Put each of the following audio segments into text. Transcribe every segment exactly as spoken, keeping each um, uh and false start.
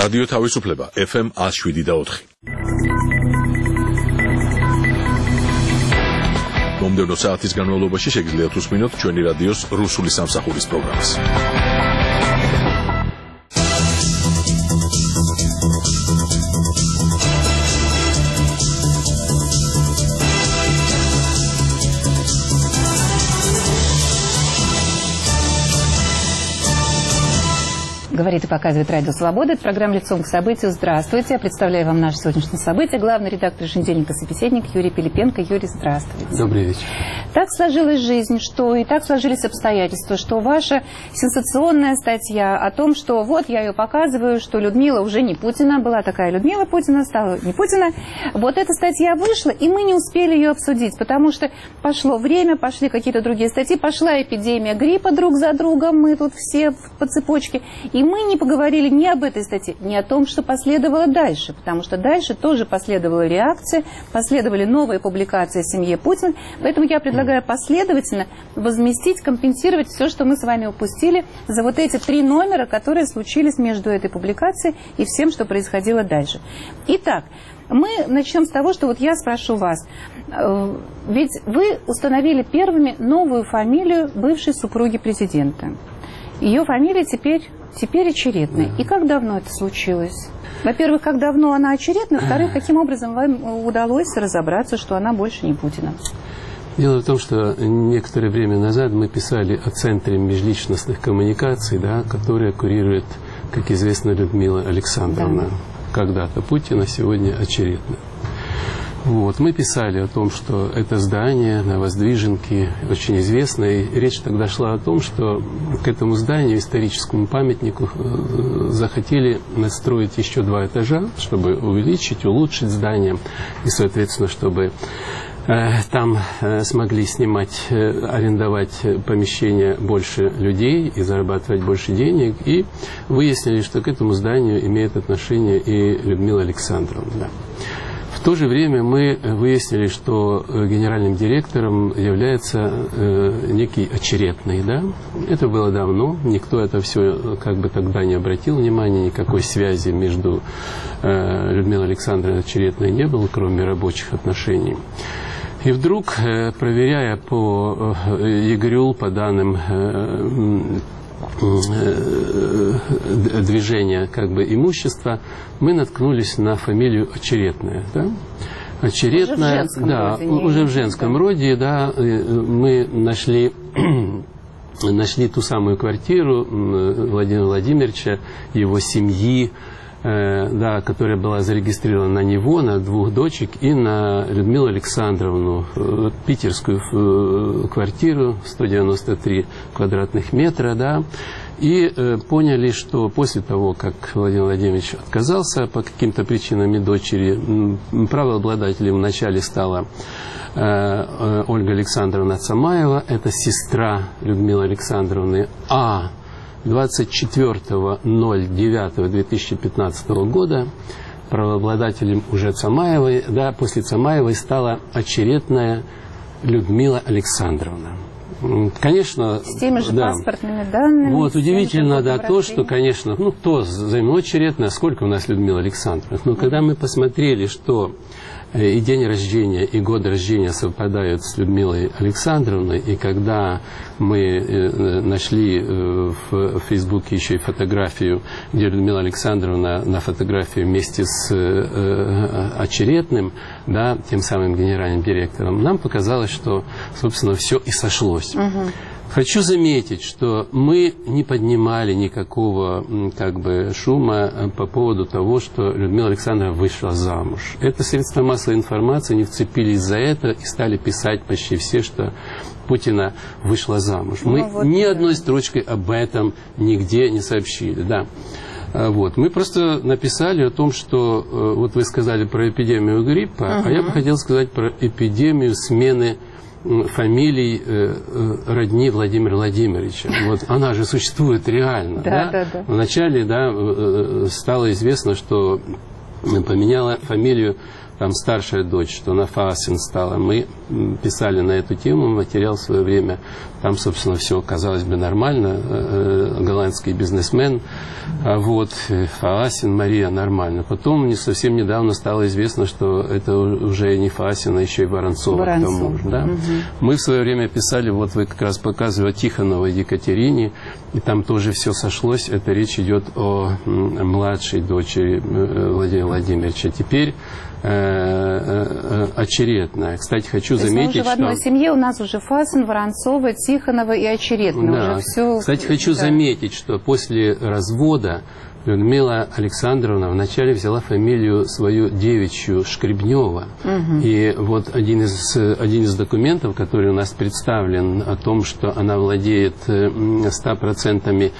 რადიო თავისუფლება ეფ ემ one oh seven და four. მომდევნო საათის განმავლობაში შეგიძლიათ უსმინოთ ჩვენი რადიოს რუსული სამსახურის პროგრამას. Говорит и показывает Радио Свобода. Это программа «Лицом к событию». Здравствуйте. Я представляю вам наше сегодняшнее событие. Главный редактор еженедельника «Собеседник» Юрий Пилипенко. Юрий, здравствуйте. Добрый вечер. Так сложилась жизнь, что и так сложились обстоятельства, что ваша сенсационная статья о том, что вот я ее показываю, что Людмила уже не Путина, была такая Людмила Путина, стала не Путина. Вот эта статья вышла, и мы не успели ее обсудить, потому что пошло время, пошли какие-то другие статьи, пошла эпидемия гриппа друг за другом, мы тут все по цепочке, и мы не поговорили ни об этой статье, ни о том, что последовало дальше, потому что дальше тоже последовала реакция, последовали новые публикации о семье Путина, поэтому я предлагаю последовательно возместить, компенсировать все, что мы с вами упустили за вот эти три номера, которые случились между этой публикацией и всем, что происходило дальше. Итак, мы начнем с того, что вот я спрошу вас, ведь вы установили первыми новую фамилию бывшей супруги президента. Ее фамилия теперь, теперь очередная. И как давно это случилось? Во-первых, как давно она очередная? Во-вторых, каким образом вам удалось разобраться, что она больше не Путина? Дело в том, что некоторое время назад мы писали о Центре межличностных коммуникаций, да, который курирует, как известно, Людмила Александровна. Да. Когда-то Путина, сегодня очередная. Вот. Мы писали о том, что это здание на Воздвиженке очень известное. И речь тогда шла о том, что к этому зданию, историческому памятнику, захотели настроить еще два этажа, чтобы увеличить, улучшить здание. И, соответственно, чтобы там смогли снимать, арендовать помещения больше людей и зарабатывать больше денег. И выяснили, что к этому зданию имеет отношение и Людмила Александровна. Да. В то же время мы выяснили, что генеральным директором является э, некий очередный. Да? Это было давно, никто это все как бы тогда не обратил внимания, никакой связи между э, Людмилой Александровной и очередной не было, кроме рабочих отношений. И вдруг, проверяя по ЕГРЮЛ, по данным движения как бы имущества, мы наткнулись на фамилию Очередная. Да? Очередная, уже в женском да, роде, уже в женском да. роде, да, мы нашли, нашли ту самую квартиру Владимира Владимировича, его семьи, да, которая была зарегистрирована на него, на двух дочек и на Людмилу Александровну, питерскую квартиру, сто девяносто три квадратных метра, да, и э, поняли, что после того, как Владимир Владимирович отказался по каким-то причинам и дочери, правообладателем вначале стала э, э, Ольга Александровна Цамаева, это сестра Людмилы Александровны, а двадцать четвёртого девятого две тысячи пятнадцатого года правообладателем уже Цамаевой, да, после Цамаевой стала очередная Людмила Александровна. Конечно, с теми же да, паспортными данными. Вот удивительно, да, то, что, конечно, ну, кто займет очередная, сколько у нас Людмила Александровна. Но когда мы посмотрели, что и день рождения, и год рождения совпадают с Людмилой Александровной, и когда мы нашли в Фейсбуке еще и фотографию, где Людмила Александровна на фотографии вместе с очередным, да, тем самым генеральным директором, нам показалось, что, собственно, все и сошлось. Угу. Хочу заметить, что мы не поднимали никакого как бы шума по поводу того, что Людмила Александровна вышла замуж. Это средства массовой информации не вцепились за это и стали писать почти все, что Путина вышла замуж. Мы ну, вот ни да. одной строчкой об этом нигде не сообщили. Да. Вот. Мы просто написали о том, что вот вы сказали про эпидемию гриппа, uh-huh. а я бы хотел сказать про эпидемию смены фамилий э, родни Владимира Владимировича. Вот она же существует реально. Да, да? Да, да. Вначале да, стало известно, что поменяла фамилию там старшая дочь, что она Фаасин стала. Мы писали на эту тему материал в свое время. Там, собственно, все, казалось бы, нормально. Голландский бизнесмен, а вот Фаасин, Мария, нормально. Потом не совсем недавно стало известно, что это уже не Фаасин, а еще и Воронцова. Воронцов. К тому же, да? Угу. Мы в свое время писали, вот вы как раз показывали Тихоновой Екатерине, и там тоже все сошлось. Это речь идет о младшей дочери Владимира Владимировича. Теперь э, э, очередная. Кстати, хочу То заметить, есть, ну, уже что... в одной семье у нас уже Фасин, Воронцова, Тихонова и очередная. Да. Уже все... Кстати, хочу да. заметить, что после развода Людмила Александровна вначале взяла фамилию свою девичью Шкребнева. Угу. И вот один из, один из документов, который у нас представлен о том, что она владеет ста процентами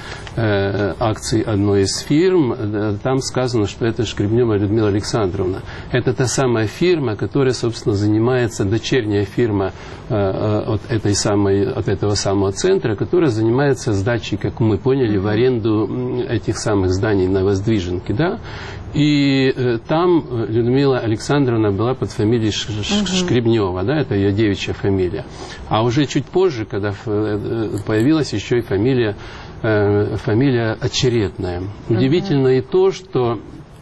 акций одной из фирм, там сказано, что это Шкребнева Людмила Александровна. Это та самая фирма, которая, собственно, занимается, дочерняя фирма от, этой самой, от этого самого центра, которая занимается сдачей, как мы поняли, в аренду этих самых зданий на Воздвиженке, да, и э, там Людмила Александровна была под фамилией Ш -Ш -Ш Шкребнева, да, это ее девичья фамилия. А уже чуть позже, когда э, появилась еще и фамилия, э, фамилия Очередная. Удивительно и то, что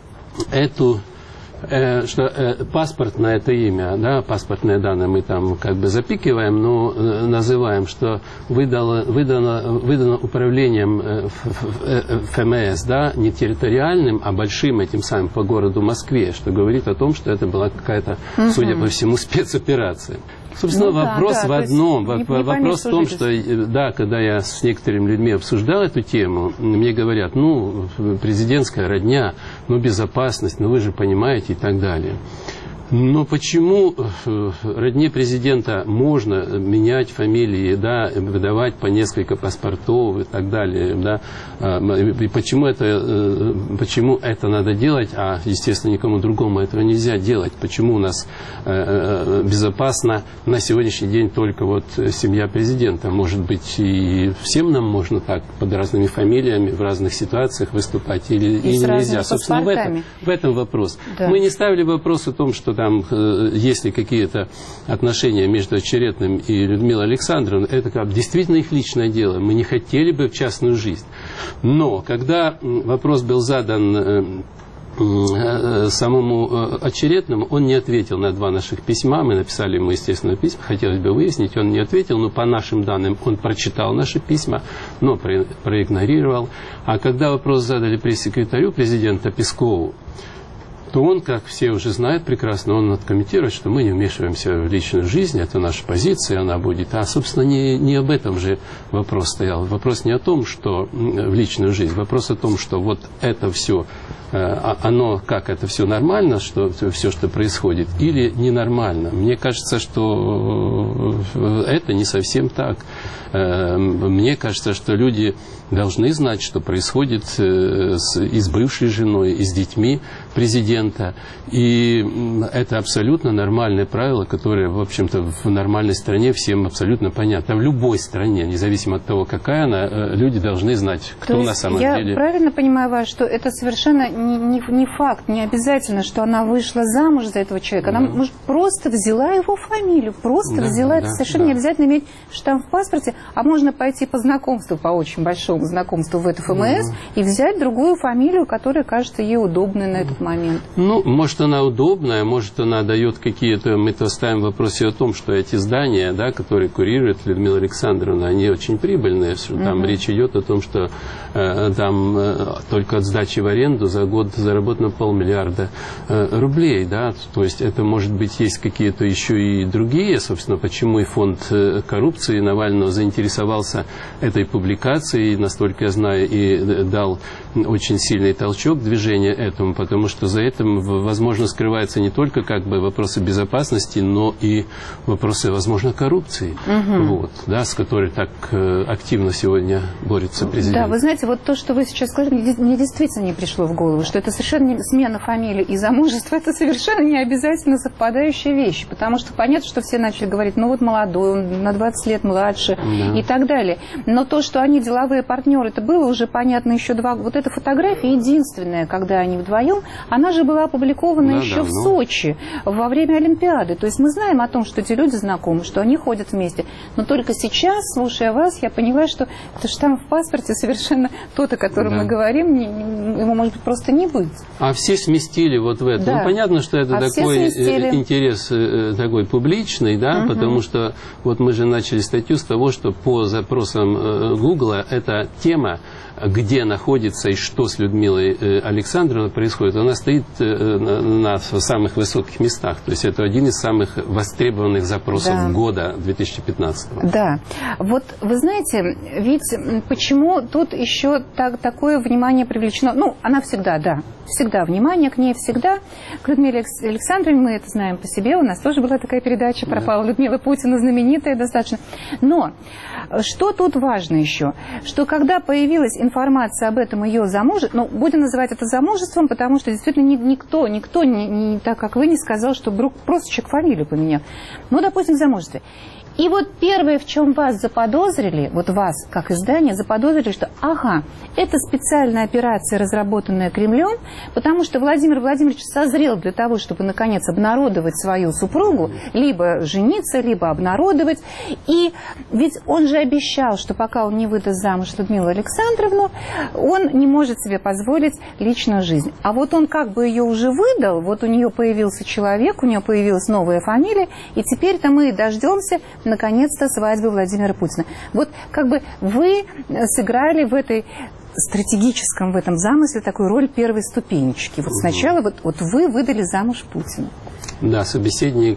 эту Э, что э, паспортное это имя, да, паспортные данные мы там как бы запикиваем, но э, называем, что выдало, выдано, выдано управлением э, эф эм эс, да, не территориальным, а большим этим самым по городу Москве, что говорит о том, что это была какая-то, угу. судя по всему, спецоперация. Собственно, ну, вопрос да, да, в одном. Не, не вопрос в том, что, да, когда я с некоторыми людьми обсуждал эту тему, мне говорят, ну, президентская родня, ну, безопасность, ну, вы же понимаете и так далее. Но почему родне президента можно менять фамилии, да, выдавать по несколько паспортов и так далее, да, и почему это, почему это надо делать, а, естественно, никому другому этого нельзя делать, почему у нас безопасно на сегодняшний день только вот семья президента, может быть, и всем нам можно так под разными фамилиями в разных ситуациях выступать или, или нельзя. Собственно, в этом, в этом вопрос. Да. Мы не ставили вопрос о том, что там, есть ли какие-то отношения между Очередным и Людмилой Александровной, это как действительно их личное дело. Мы не хотели бы в частную жизнь. Но когда вопрос был задан самому Очередному, он не ответил на два наших письма. Мы написали ему, естественно, письма, хотелось бы выяснить, он не ответил, но по нашим данным он прочитал наши письма, но проигнорировал. А когда вопрос задали пресс-секретарю президента Пескову, то он, как все уже знают прекрасно, он откомментирует, что мы не вмешиваемся в личную жизнь, это наша позиция, она будет. А, собственно, не, не об этом же вопрос стоял. Вопрос не о том, что в личную жизнь, вопрос о том, что вот это все, оно, как это все нормально, что все, что происходит, или ненормально. Мне кажется, что это не совсем так. Мне кажется, что люди должны знать, что происходит с, и с бывшей женой, и с детьми президента. И это абсолютно нормальное правило, которое, в общем-то, в нормальной стране всем абсолютно понятно. В любой стране, независимо от того, какая она, люди должны знать, кто на самом я деле. Я правильно понимаю вас, что это совершенно не, не, не факт, не обязательно, что она вышла замуж за этого человека. Она, да. может, просто взяла его фамилию, просто да, взяла. Да, это совершенно да. не обязательно иметь штамп в паспорте, а можно пойти по знакомству, по очень большому знакомству в эф эм эс, да. и взять другую фамилию, которая кажется ей удобной на этот момент. Ну, может, она удобная, может, она дает какие-то... Мы-то ставим вопрос о том, что эти здания, да, которые курирует Людмила Александровна, они очень прибыльные. Что там угу. речь идет о том, что э, там э, только от сдачи в аренду за год заработано полмиллиарда э, рублей, да, то есть это, может быть, есть какие-то еще и другие, собственно, почему и фонд э, коррупции Навального заинтересовался этой публикацией, настолько я знаю, и дал очень сильный толчок движения этому, потому что за этим, возможно, скрывается не только как бы вопросы безопасности, но и вопросы, возможно, коррупции, угу. вот, да, с которой так э, активно сегодня борется президент. Да, вы знаете, вот то, что вы сейчас сказали, мне, мне действительно не пришло в голову, что это совершенно не, смена фамилии и замужество, это совершенно не обязательно совпадающие вещи, потому что понятно, что все начали говорить, ну вот молодой, он на двадцать лет младше да. и так далее. Но то, что они деловые партнеры, это было уже понятно еще два года. Вот эта фотография единственная, когда они вдвоем, она же была опубликована да, еще да, в ну... Сочи во время Олимпиады. То есть мы знаем о том, что эти люди знакомы, что они ходят вместе. Но только сейчас, слушая вас, я поняла, что это штамп в паспорте совершенно тот, о котором да. мы говорим, не, не, ему может быть просто не быть. А все сместили вот в это. Да. Ну, понятно, что это а такой интерес такой публичный, да, угу. потому что вот мы же начали статью с того, что по запросам Гугла эта тема, где находится и что с Людмилой Александровной происходит, она стоит на самых высоких местах. То есть это один из самых востребованных запросов да. года две тысячи пятнадцатого. Да. Вот вы знаете, ведь почему тут еще так, такое внимание привлечено? Ну, она всегда, да, всегда внимание к ней, всегда. К Людмиле Александровне, мы это знаем по себе, у нас тоже была такая передача про Павла Людмила Путина, знаменитая достаточно. Но что тут важно еще? Что когда появилась информация об этом ее замужестве, ну, будем называть это замужеством, потому что действительно никто, никто, не, не так как вы, не сказал, что вдруг просто человек фамилию поменял. Ну, допустим, в замужестве. И вот первое, в чем вас заподозрили, вот вас, как издание, заподозрили, что, ага, это специальная операция, разработанная Кремлем, потому что Владимир Владимирович созрел для того, чтобы, наконец, обнародовать свою супругу, либо жениться, либо обнародовать. И ведь он же обещал, что пока он не выдаст замуж Людмилу Александровну, он не может себе позволить личную жизнь. А вот он как бы ее уже выдал, вот у нее появился человек, у нее появилась новая фамилия, и теперь-то мы дождемся наконец-то свадьбы Владимира Путина. Вот как бы вы сыграли в этой стратегическом, в этом замысле такую роль первой ступенечки. Вот сначала вот, вот вы выдали замуж Путина. Да, собеседник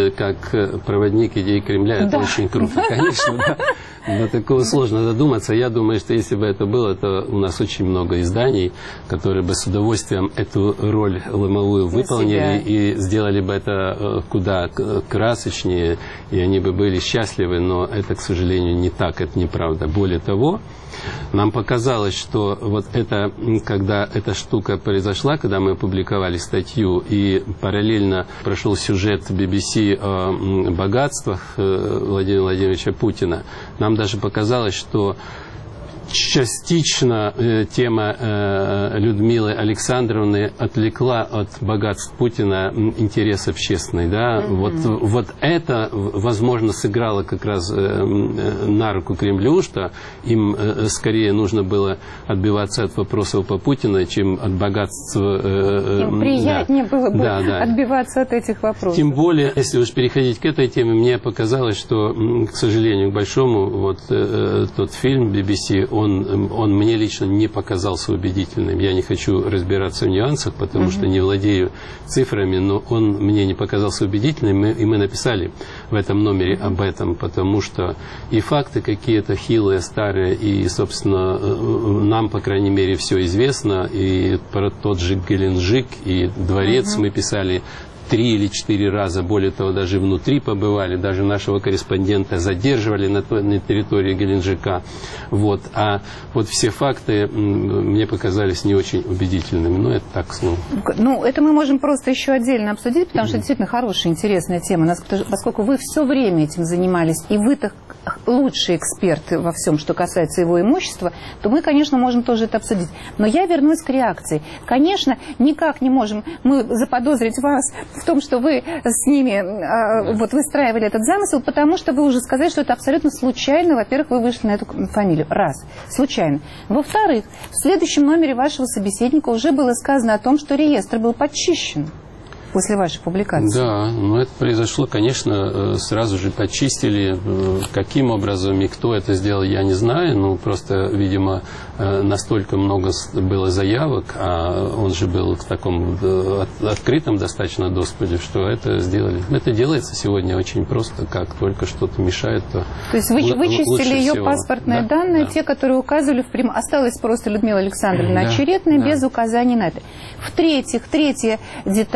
как проводник идей Кремля, это да. очень круто, конечно, да. До такого сложно додуматься. Я думаю, что если бы это было, то у нас очень много изданий, которые бы с удовольствием эту роль ломовую выполнили и сделали бы это куда красочнее, и они бы были счастливы, но это, к сожалению, не так, это неправда. Более того, нам показалось, что вот это, когда эта штука произошла, когда мы опубликовали статью, и параллельно прошел сюжет би би си о богатствах Владимира Владимировича Путина, нам даже показалось, что частично э, тема э, Людмилы Александровны отвлекла от богатств Путина интерес общественный. Да? Mm-hmm. вот, вот это, возможно, сыграло как раз э, на руку Кремлю, что им э, скорее нужно было отбиваться от вопросов по Путину, чем от богатств. Э, им приятнее да. было бы да, да. отбиваться от этих вопросов. Тем более, если уж переходить к этой теме, мне показалось, что, к сожалению, к большому, вот э, тот фильм би би си, Он, он мне лично не показался убедительным. Я не хочу разбираться в нюансах, потому mm-hmm. что не владею цифрами, но он мне не показался убедительным, и мы написали в этом номере mm-hmm. об этом, потому что и факты какие-то хилые, старые, и, собственно, нам, по крайней мере, все известно, и про тот же Геленджик, и дворец mm-hmm. мы писали три или четыре раза, более того, даже внутри побывали, даже нашего корреспондента задерживали на, на территории Геленджика. Вот. А вот все факты мне показались не очень убедительными. Но это так, слово. Ну, это мы можем просто еще отдельно обсудить, потому что это действительно хорошая, интересная тема. Поскольку вы все время этим занимались, и вы-то лучшие эксперты во всем, что касается его имущества, то мы, конечно, можем тоже это обсудить. Но я вернусь к реакции. Конечно, никак не можем мы заподозрить вас в том, что вы с ними э, вот выстраивали этот замысел, потому что вы уже сказали, что это абсолютно случайно. Во-первых, вы вышли на эту фамилию. Раз. Случайно. Во-вторых, в следующем номере вашего собеседника уже было сказано о том, что реестр был подчищен после вашей публикации. Да, но это произошло, конечно, сразу же почистили. Каким образом и кто это сделал, я не знаю. Ну, просто, видимо, настолько много было заявок, а он же был в таком открытом достаточно доступе, что это сделали. Это делается сегодня очень просто, как только что-то мешает, то То есть вы вычистили ее всего. паспортные да? данные, да. те, которые указывали в прямом. Осталось просто Людмила Александровна да, очередная, да. без указаний на это. В-третьих, третья деталь.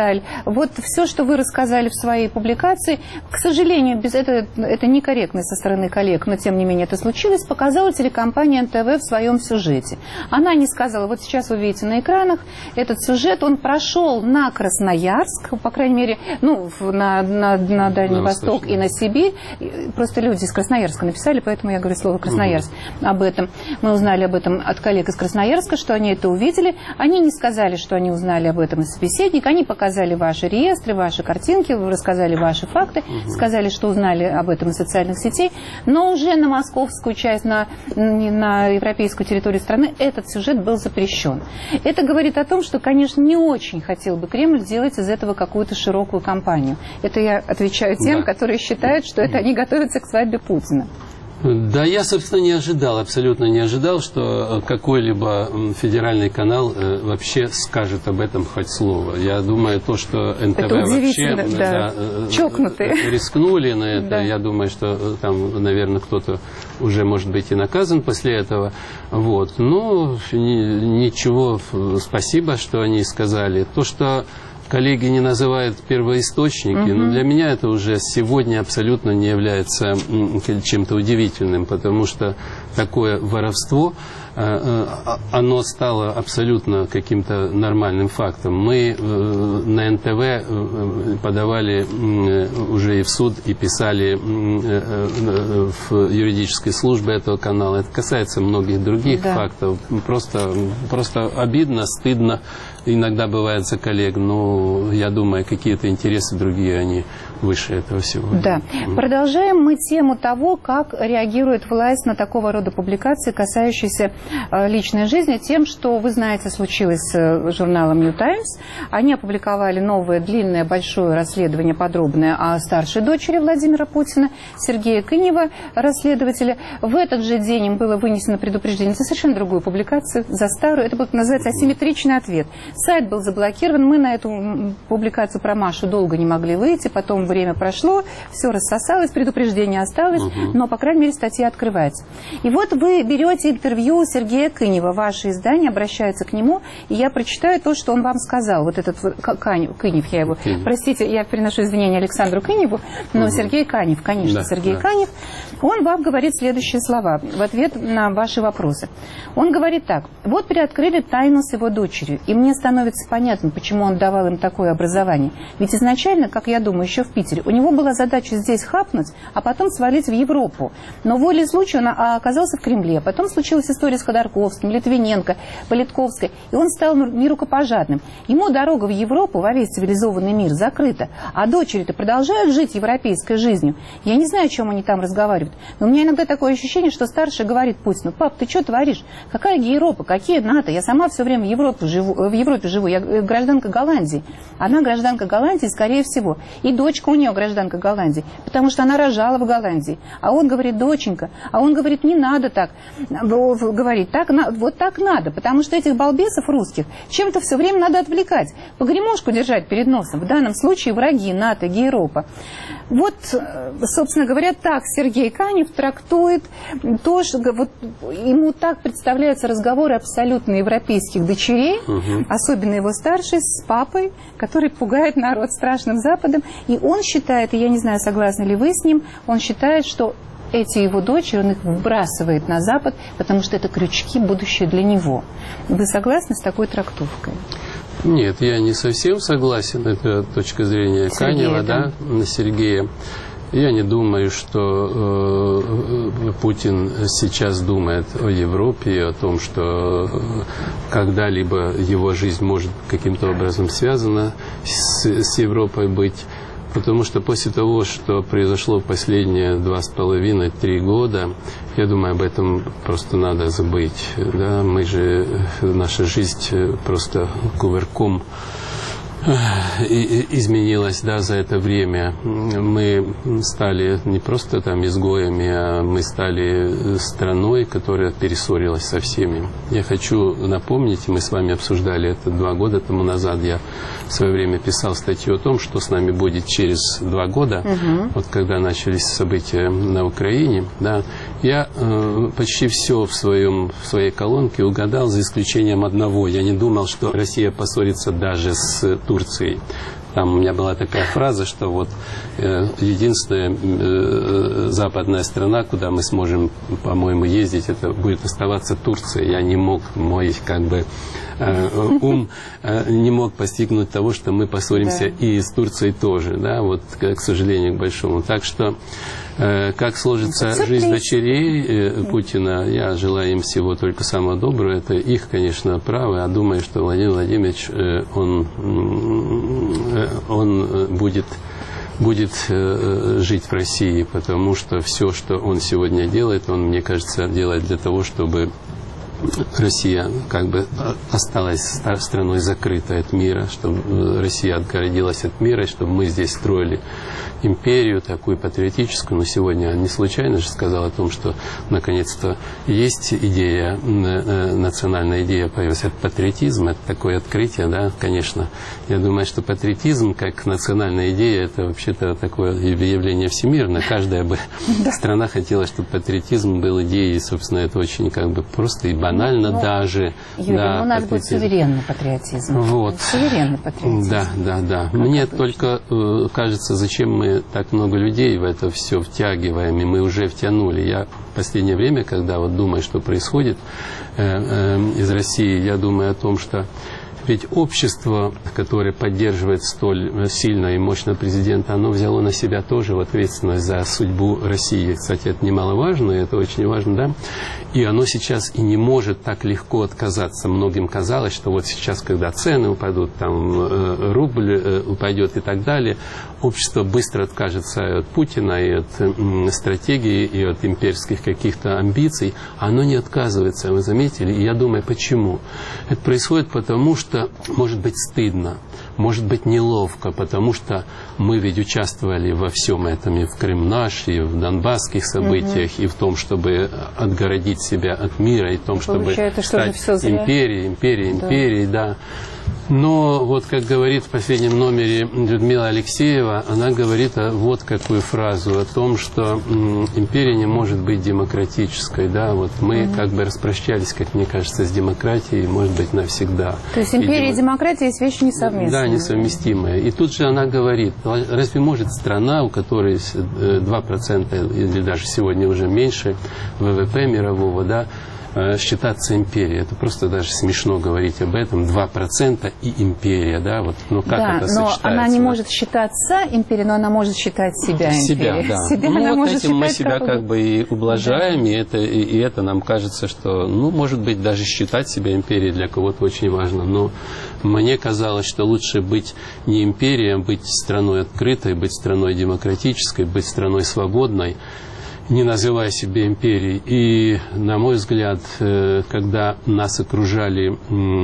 вот все, что вы рассказали в своей публикации, к сожалению, без это, это некорректно со стороны коллег, но тем не менее это случилось, показала телекомпания эн тэ вэ в своем сюжете. Она не сказала, вот сейчас вы видите на экранах, этот сюжет, он прошел на Красноярск, по крайней мере, ну, на, на, на Дальний на Восток и на Сибирь. Просто люди из Красноярска написали, поэтому я говорю слово Красноярск угу. об этом. Мы узнали об этом от коллег из Красноярска, что они это увидели. Они не сказали, что они узнали об этом из собеседника. Они показали ваши реестры, ваши картинки, рассказали ваши факты, угу. сказали, что узнали об этом из социальных сетей. Но уже на московскую часть, на, на европейскую территорию страны этот сюжет был запрещен. Это говорит о том, что, конечно, не очень хотел бы Кремль сделать из этого какую-то широкую кампанию. Это я отвечаю тем, да. которые считают, что это они готовятся к свадьбе Путина. Да, я, собственно, не ожидал, абсолютно не ожидал, что какой-либо федеральный канал э, вообще скажет об этом хоть слово. Я думаю, то, что эн тэ вэ вообще да. Да, Чокнутые. рискнули на это, да. я думаю, что там, наверное, кто-то уже, может быть, и наказан после этого. Вот. Ну, ничего, спасибо, что они сказали. То, что коллеги не называют первоисточники, угу. но для меня это уже сегодня абсолютно не является чем-то удивительным, потому что такое воровство, оно стало абсолютно каким-то нормальным фактом. Мы на эн тэ вэ подавали уже и в суд, и писали в юридической службе этого канала. Это касается многих других да. фактов. Просто, просто обидно, стыдно. Иногда бывает за коллег, но я думаю, какие-то интересы другие, они выше этого всего. Да. Mm. Продолжаем мы тему того, как реагирует власть на такого рода публикации, касающиеся э, личной жизни, тем, что, вы знаете, случилось с журналом New Times. Они опубликовали новое, длинное, большое расследование, подробное о старшей дочери Владимира Путина, Сергея Кынева, расследователя. В этот же день им было вынесено предупреждение за совершенно другую публикацию, за старую. Это будет называться асимметричный ответ. Сайт был заблокирован, мы на эту публикацию про Машу долго не могли выйти, потом время прошло, все рассосалось, предупреждение осталось, угу. но, по крайней мере, статья открывается. И вот вы берете интервью Сергея Кынева, ваше издание обращается к нему, и я прочитаю то, что он вам сказал. Вот этот Канев, Кынев, я его, Кынев. простите, я приношу извинения Александру Кыневу, но угу. Сергей Канев, конечно, да, Сергей да. Канев, он вам говорит следующие слова в ответ на ваши вопросы. Он говорит так: вот приоткрыли тайну с его дочерью, и мне становится понятно, почему он давал им такое образование. Ведь изначально, как я думаю, еще в Питере, у него была задача здесь хапнуть, а потом свалить в Европу. Но волей случая он оказался в Кремле. Потом случилась история с Ходорковским, Литвиненко, Политковской, и он стал нерукопожатным. Ему дорога в Европу, во весь цивилизованный мир, закрыта. А дочери-то продолжают жить европейской жизнью. Я не знаю, о чем они там разговаривают, но у меня иногда такое ощущение, что старший говорит Путину: пап, ты что творишь? Какая Европа? Какие НАТО? Я сама все время в Европе живу, в Европе живу. Я гражданка Голландии. Она гражданка Голландии, скорее всего. И дочка у нее гражданка Голландии, потому что она рожала в Голландии. А он говорит: доченька. А он говорит: не надо так. Говорит: так, вот так надо, потому что этих балбесов русских чем-то все время надо отвлекать. Погремушку держать перед носом. В данном случае враги НАТО, Европа. Вот, собственно говоря, так Сергей Канев трактует то, что вот, ему так представляются разговоры абсолютно европейских дочерей, угу. особенно его старший, с папой, который пугает народ страшным Западом. И он считает, и я не знаю, согласны ли вы с ним, он считает, что эти его дочери, он их выбрасывает на Запад, потому что это крючки, будущее для него. Вы согласны с такой трактовкой? Нет, я не совсем согласен. Это точка зрения Сергея, Канева, да, на Сергея. Я не думаю, что э, Путин сейчас думает о Европе и о том, что когда-либо его жизнь может каким-то образом связана с, с Европой быть. Потому что после того, что произошло в последние два с половиной, три года, я думаю, об этом просто надо забыть. Да? Мы же, наша жизнь просто кувырком изменилась, да, за это время. Мы стали не просто там изгоями, а мы стали страной, которая перессорилась со всеми. Я хочу напомнить, мы с вами обсуждали это два года тому назад, я в свое время писал статью о том, что с нами будет через два года, угу. вот когда начались события на Украине, да, я э, почти все в, своем, в своей колонке угадал, за исключением одного. Я не думал, что Россия поссорится даже с Турцией. Там у меня была такая фраза, что вот э, единственная э, западная страна, куда мы сможем, по-моему, ездить, это будет оставаться Турция. Я не мог, мой как бы э, ум э, не мог постигнуть того, что мы поссоримся да. и с Турцией тоже, да, вот, к, к сожалению, к большому. Так что как сложится Сюрприз. жизнь дочерей Путина, я желаю им всего только самого доброго. Это их, конечно, право. Я думаю, что Владимир Владимирович, он, он будет, будет жить в России, потому что все, что он сегодня делает, он, мне кажется, делает для того, чтобы Россия как бы осталась страной закрытой от мира, чтобы Россия отгородилась от мира, чтобы мы здесь строили империю такую патриотическую. Но сегодня не случайно же сказал о том, что наконец-то есть идея, национальная идея появилась. Это патриотизм, это такое открытие, да, конечно. Я думаю, что патриотизм как национальная идея, это вообще-то такое явление всемирное. Каждая бы страна хотела, чтобы патриотизм был идеей, собственно, это очень как бы просто и банально ну, даже. Юрий, да, у нас будет суверенный патриотизм. Вот. Суверенный патриотизм. Да, да, да. Как Мне обычно. только э, кажется, зачем мы так много людей в это все втягиваем, и мы уже втянули. Я в последнее время, когда вот думаю, что происходит э, э, из России, я думаю о том, что ведь общество, которое поддерживает столь сильно и мощно президента, оно взяло на себя тоже ответственность за судьбу России. Кстати, это немаловажно, и это очень важно, да? И оно сейчас и не может так легко отказаться. Многим казалось, что вот сейчас, когда цены упадут, там рубль упадет и так далее, общество быстро откажется от Путина, и от стратегии, и от имперских каких-то амбиций. Оно не отказывается, вы заметили? И я думаю, почему? Это происходит потому, что может быть стыдно, может быть неловко, потому что мы ведь участвовали во всем этом и в Крым-наш, и в донбасских событиях, угу. и в том, чтобы отгородить себя от мира, и в том, чтобы стать империей, империей, да. империей, да. Но вот, как говорит в последнем номере Людмила Алексеева, она говорит вот какую фразу о том, что м, империя не может быть демократической, да, вот мы mm-hmm. как бы распрощались, как мне кажется, с демократией, может быть, навсегда. То есть империя и, и демократия есть вещи несовместимые. Да, несовместимые. И тут же она говорит, разве может страна, у которой два процента или даже сегодня уже меньше ВВП мирового, да, считаться империей. Это просто даже смешно говорить об этом. два процента и империя, да, вот, ну как да, это но сочетается? Она не может считаться империей, но она может считать себя империей. Себя, да. Себя ну, она вот может этим считать, мы себя как, как бы и ублажаем, да. и, это, и, и это нам кажется, что, ну, может быть, даже считать себя империей для кого-то очень важно, но мне казалось, что лучше быть не империей, а быть страной открытой, быть страной демократической, быть страной свободной, не называя себя империей. И, на мой взгляд, когда нас окружали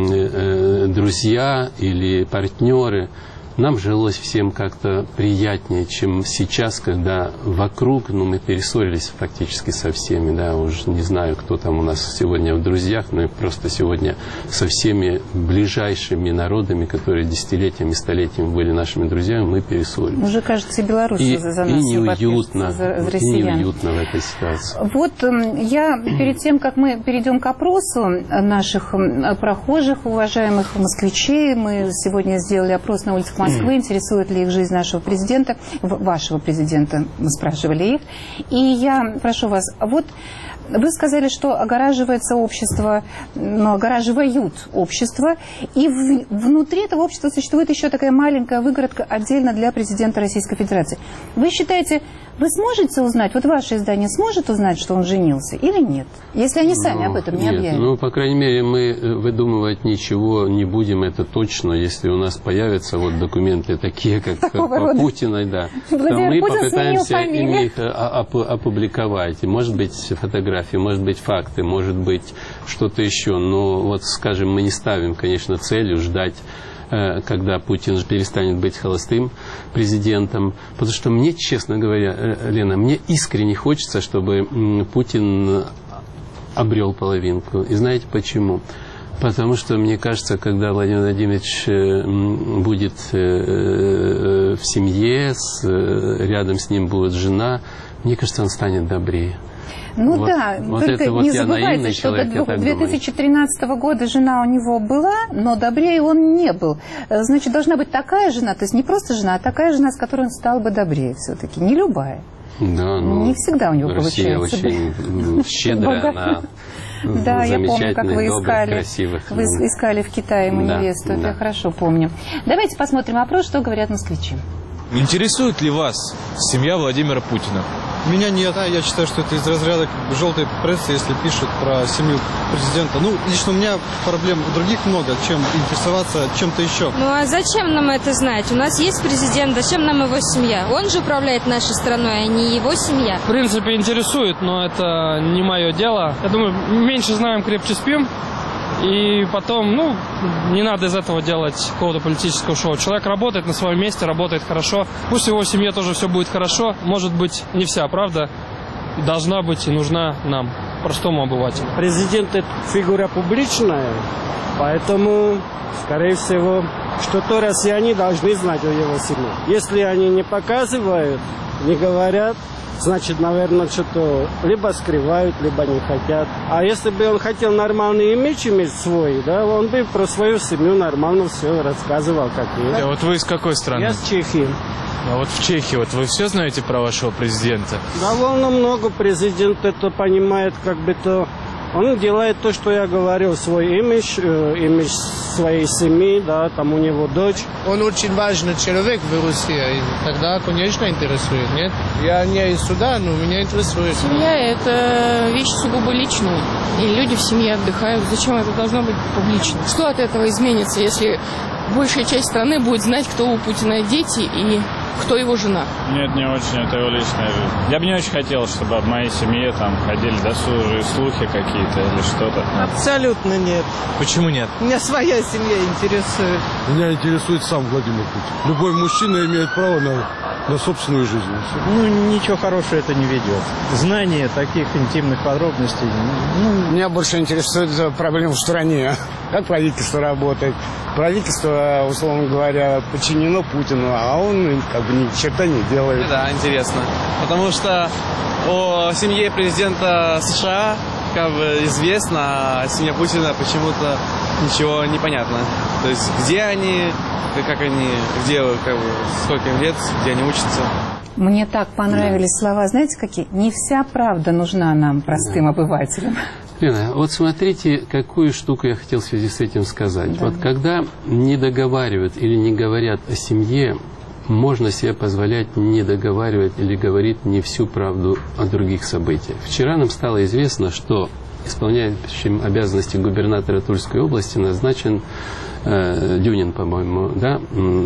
друзья или партнеры, нам жилось всем как-то приятнее, чем сейчас, когда вокруг, ну, мы перессорились фактически со всеми, да, уж не знаю, кто там у нас сегодня в друзьях, но просто сегодня со всеми ближайшими народами, которые десятилетиями, столетиями были нашими друзьями, мы перессорились. Уже, кажется, и Беларусь и, за нас и неуютно, за, за и неуютно в этой ситуации. Вот я перед тем, как мы перейдем к опросу наших прохожих, уважаемых москвичей, мы сегодня сделали опрос на улицах Москвы. Москвы, интересует ли их жизнь нашего президента, вашего президента, мы спрашивали их. И я прошу вас, вот вы сказали, что огораживается общество, ну, огораживают общество, и в, внутри этого общества существует еще такая маленькая выгородка отдельно для президента Российской Федерации. Вы считаете, вы сможете узнать, вот ваше издание сможет узнать, что он женился или нет? Если они сами ну, об этом не нет. объявят. Ну, по крайней мере, мы выдумывать ничего не будем, это точно. Если у нас появятся вот документы такие, как по Путиной, да, то мы попытаемся их опубликовать. И, может быть, фотографии, может быть, факты, может быть, что-то еще. Но вот, скажем, мы не ставим, конечно, целью ждать, когда Путин перестанет быть холостым президентом. Потому что мне, честно говоря, Лена, мне искренне хочется, чтобы Путин обрел половинку. И знаете почему? Потому что, мне кажется, когда Владимир Владимирович будет в семье, рядом с ним будет жена, мне кажется, он станет добрее. Ну вот, да, вот только это вот не я забывайте, что человек, до две тысячи тринадцатого года жена у него была, но добрее он не был. Значит, должна быть такая жена, то есть не просто жена, а такая жена, с которой он стал бы добрее все-таки, не любая. Да, ну, не всегда у него Россия получается. очень щедрая, она да, я помню, как вы искали, красивых. вы искали в Китае ему да, невесту, да. это я хорошо помню. Давайте посмотрим опрос, что говорят москвичи. Интересует ли вас семья Владимира Путина? Меня нет, а я считаю, что это из разряда желтой прессы, если пишут про семью президента. Ну, лично у меня проблем других много, чем интересоваться чем-то еще. Ну а зачем нам это знать? У нас есть президент, зачем нам его семья? Он же управляет нашей страной, а не его семья. В принципе, интересует, но это не мое дело. Я думаю, меньше знаем, крепче спим. И потом, ну, не надо из этого делать какого-то политического шоу. Человек работает на своем месте, работает хорошо. Пусть в его семье тоже все будет хорошо. Может быть, не вся правда должна быть и нужна нам, простому обывателю. Президент – это фигура публичная, поэтому, скорее всего, что-то россияне должны знать о его семье. Если они не показывают, не говорят, значит, наверное, что-то либо скрывают, либо не хотят. А если бы он хотел нормальный имидж иметь свой, да, он бы про свою семью нормально все рассказывал, как есть. А вот вы из какой страны? Я с Чехии. А вот в Чехии, вот вы все знаете про вашего президента? Довольно много президент это понимает, как бы то... Он делает то, что я говорил, свой имидж, э, имидж своей семьи, да, там у него дочь. Он очень важный человек в России, и тогда, конечно, интересует, нет? Я не из суда, но меня интересует. Семья – это вещь сугубо личная, и люди в семье отдыхают. Зачем это должно быть публично? Что от этого изменится, если большая часть страны будет знать, кто у Путина дети и кто его жена? Нет, не очень, это его личная жизнь. Я бы не очень хотел, чтобы об моей семье там ходили досужие слухи какие-то или что-то. Абсолютно нет. Почему нет? Меня своя семья интересует. Меня интересует сам Владимир Путин. Любой мужчина имеет право на, на собственную жизнь. Ну, ничего хорошего это не ведет. Знание таких интимных подробностей. Ну, меня больше интересует проблема в стране. Как правительство работает. Правительство, условно говоря, подчинено Путину, а он как бы ни черта не делает. Да, интересно. Потому что о семье президента США как бы известно, а семья Путина почему-то ничего не понятно. То есть где они, как они, где, как бы, сколько им лет, где они учатся. Мне так понравились да. слова, знаете какие? Не вся правда нужна нам, простым да. обывателям. Лена, вот смотрите, какую штуку я хотел в связи с этим сказать. Да. Вот когда не договаривают или не говорят о семье, можно себе позволять не договаривать или говорить не всю правду о других событиях. Вчера нам стало известно, что исполняющим обязанности губернатора Тульской области назначен э, Дюнин, по-моему, да?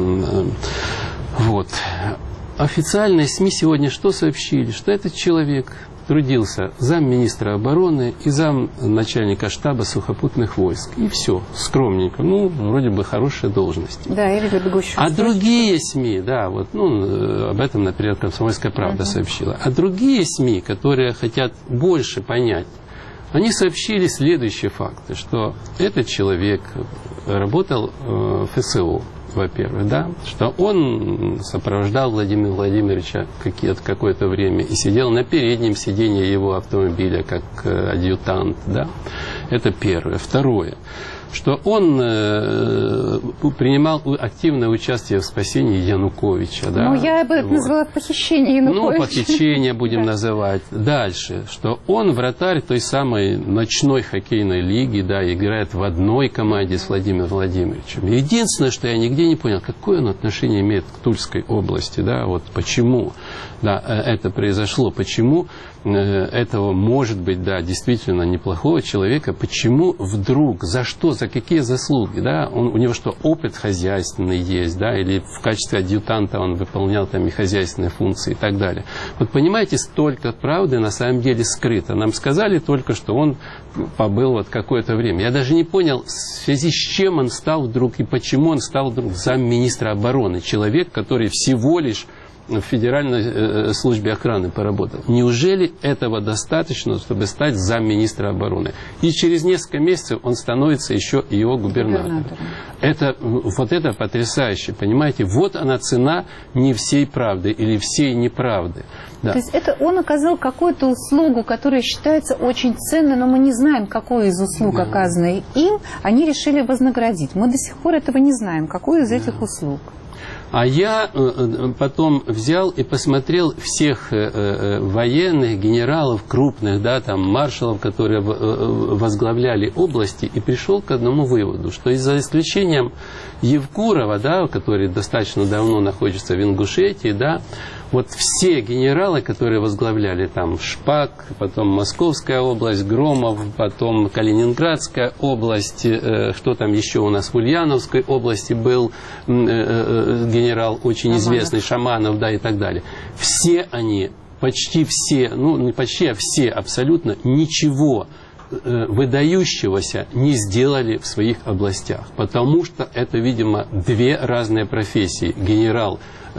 Вот. Официальные СМИ сегодня что сообщили? Что этот человек трудился замминистра обороны и замначальника штаба сухопутных войск. И все, скромненько. Ну, вроде бы хорошая должность. Да, или бегущую. А другие СМИ, да, вот, ну, об этом, например, «Комсомольская правда» uh-huh. сообщила. А другие СМИ, которые хотят больше понять, они сообщили следующие факты, что этот человек работал в эф эс о, во-первых, да, что он сопровождал Владимира Владимировича какое-то время и сидел на переднем сиденье его автомобиля как адъютант, да. Это первое. Второе, что он э, принимал активное участие в спасении Януковича. Да? Ну, я бы это вот. назвала похищение Януковича. Ну, похищение будем называть. Дальше, что он вратарь той самой ночной хоккейной лиги, да, играет в одной команде с Владимиром Владимировичем. Единственное, что я нигде не понял, какое он отношение имеет к Тульской области, да, вот почему да, это произошло, почему этого, может быть, да, действительно неплохого человека, почему вдруг, за что, за какие заслуги, да, он, у него что, опыт хозяйственный есть, да, или в качестве адъютанта он выполнял там и хозяйственные функции и так далее. Вот понимаете, столько правды на самом деле скрыто. Нам сказали только, что он побыл вот какое-то время. Я даже не понял, в связи с чем он стал вдруг и почему он стал вдруг замминистра обороны. Человек, который всего лишь в Федеральной службе охраны поработал. Неужели этого достаточно, чтобы стать замминистра обороны? И через несколько месяцев он становится еще его губернатором. Это, вот это потрясающе, понимаете? Вот она цена не всей правды или всей неправды. Да. То есть это он оказал какую-то услугу, которая считается очень ценной, но мы не знаем, какую из услуг, да, оказанной им, они решили вознаградить. Мы до сих пор этого не знаем, какую из этих да. услуг. А я потом взял и посмотрел всех военных, генералов крупных, да, там, маршалов, которые возглавляли области, и пришел к одному выводу, что за исключением Евкурова, да, который достаточно давно находится в Ингушетии, да, вот все генералы, которые возглавляли там Шпак, потом Московская область, Громов, потом Калининградская область, э, что там еще у нас в Ульяновской области был э, э, генерал очень Шаманов. известный, Шаманов, да, и так далее. Все они, почти все, ну не почти, а все абсолютно ничего э, выдающегося не сделали в своих областях, потому что это, видимо, две разные профессии. Генерал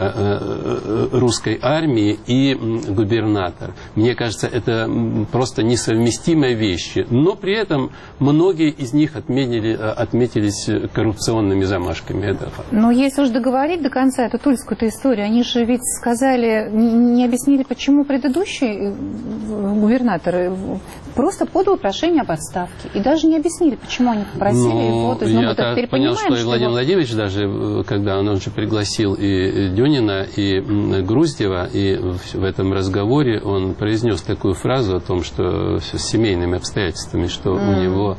русской армии и губернатор. Мне кажется, это просто несовместимые вещи. Но при этом многие из них отметили, отметились коррупционными замашками. Это факт. Но если уж договорить до конца эту тульскую-то историю, они же ведь сказали, не, не объяснили, почему предыдущий губернатор просто подал прошение об отставке. И даже не объяснили, почему они попросили ну, его. То есть, ну, я так понял, понимаем, что и Владимир его... Владимирович даже, когда он, он же пригласил и Дюнина, и Груздева, и в этом разговоре он произнес такую фразу о том, что с семейными обстоятельствами, что mm. у него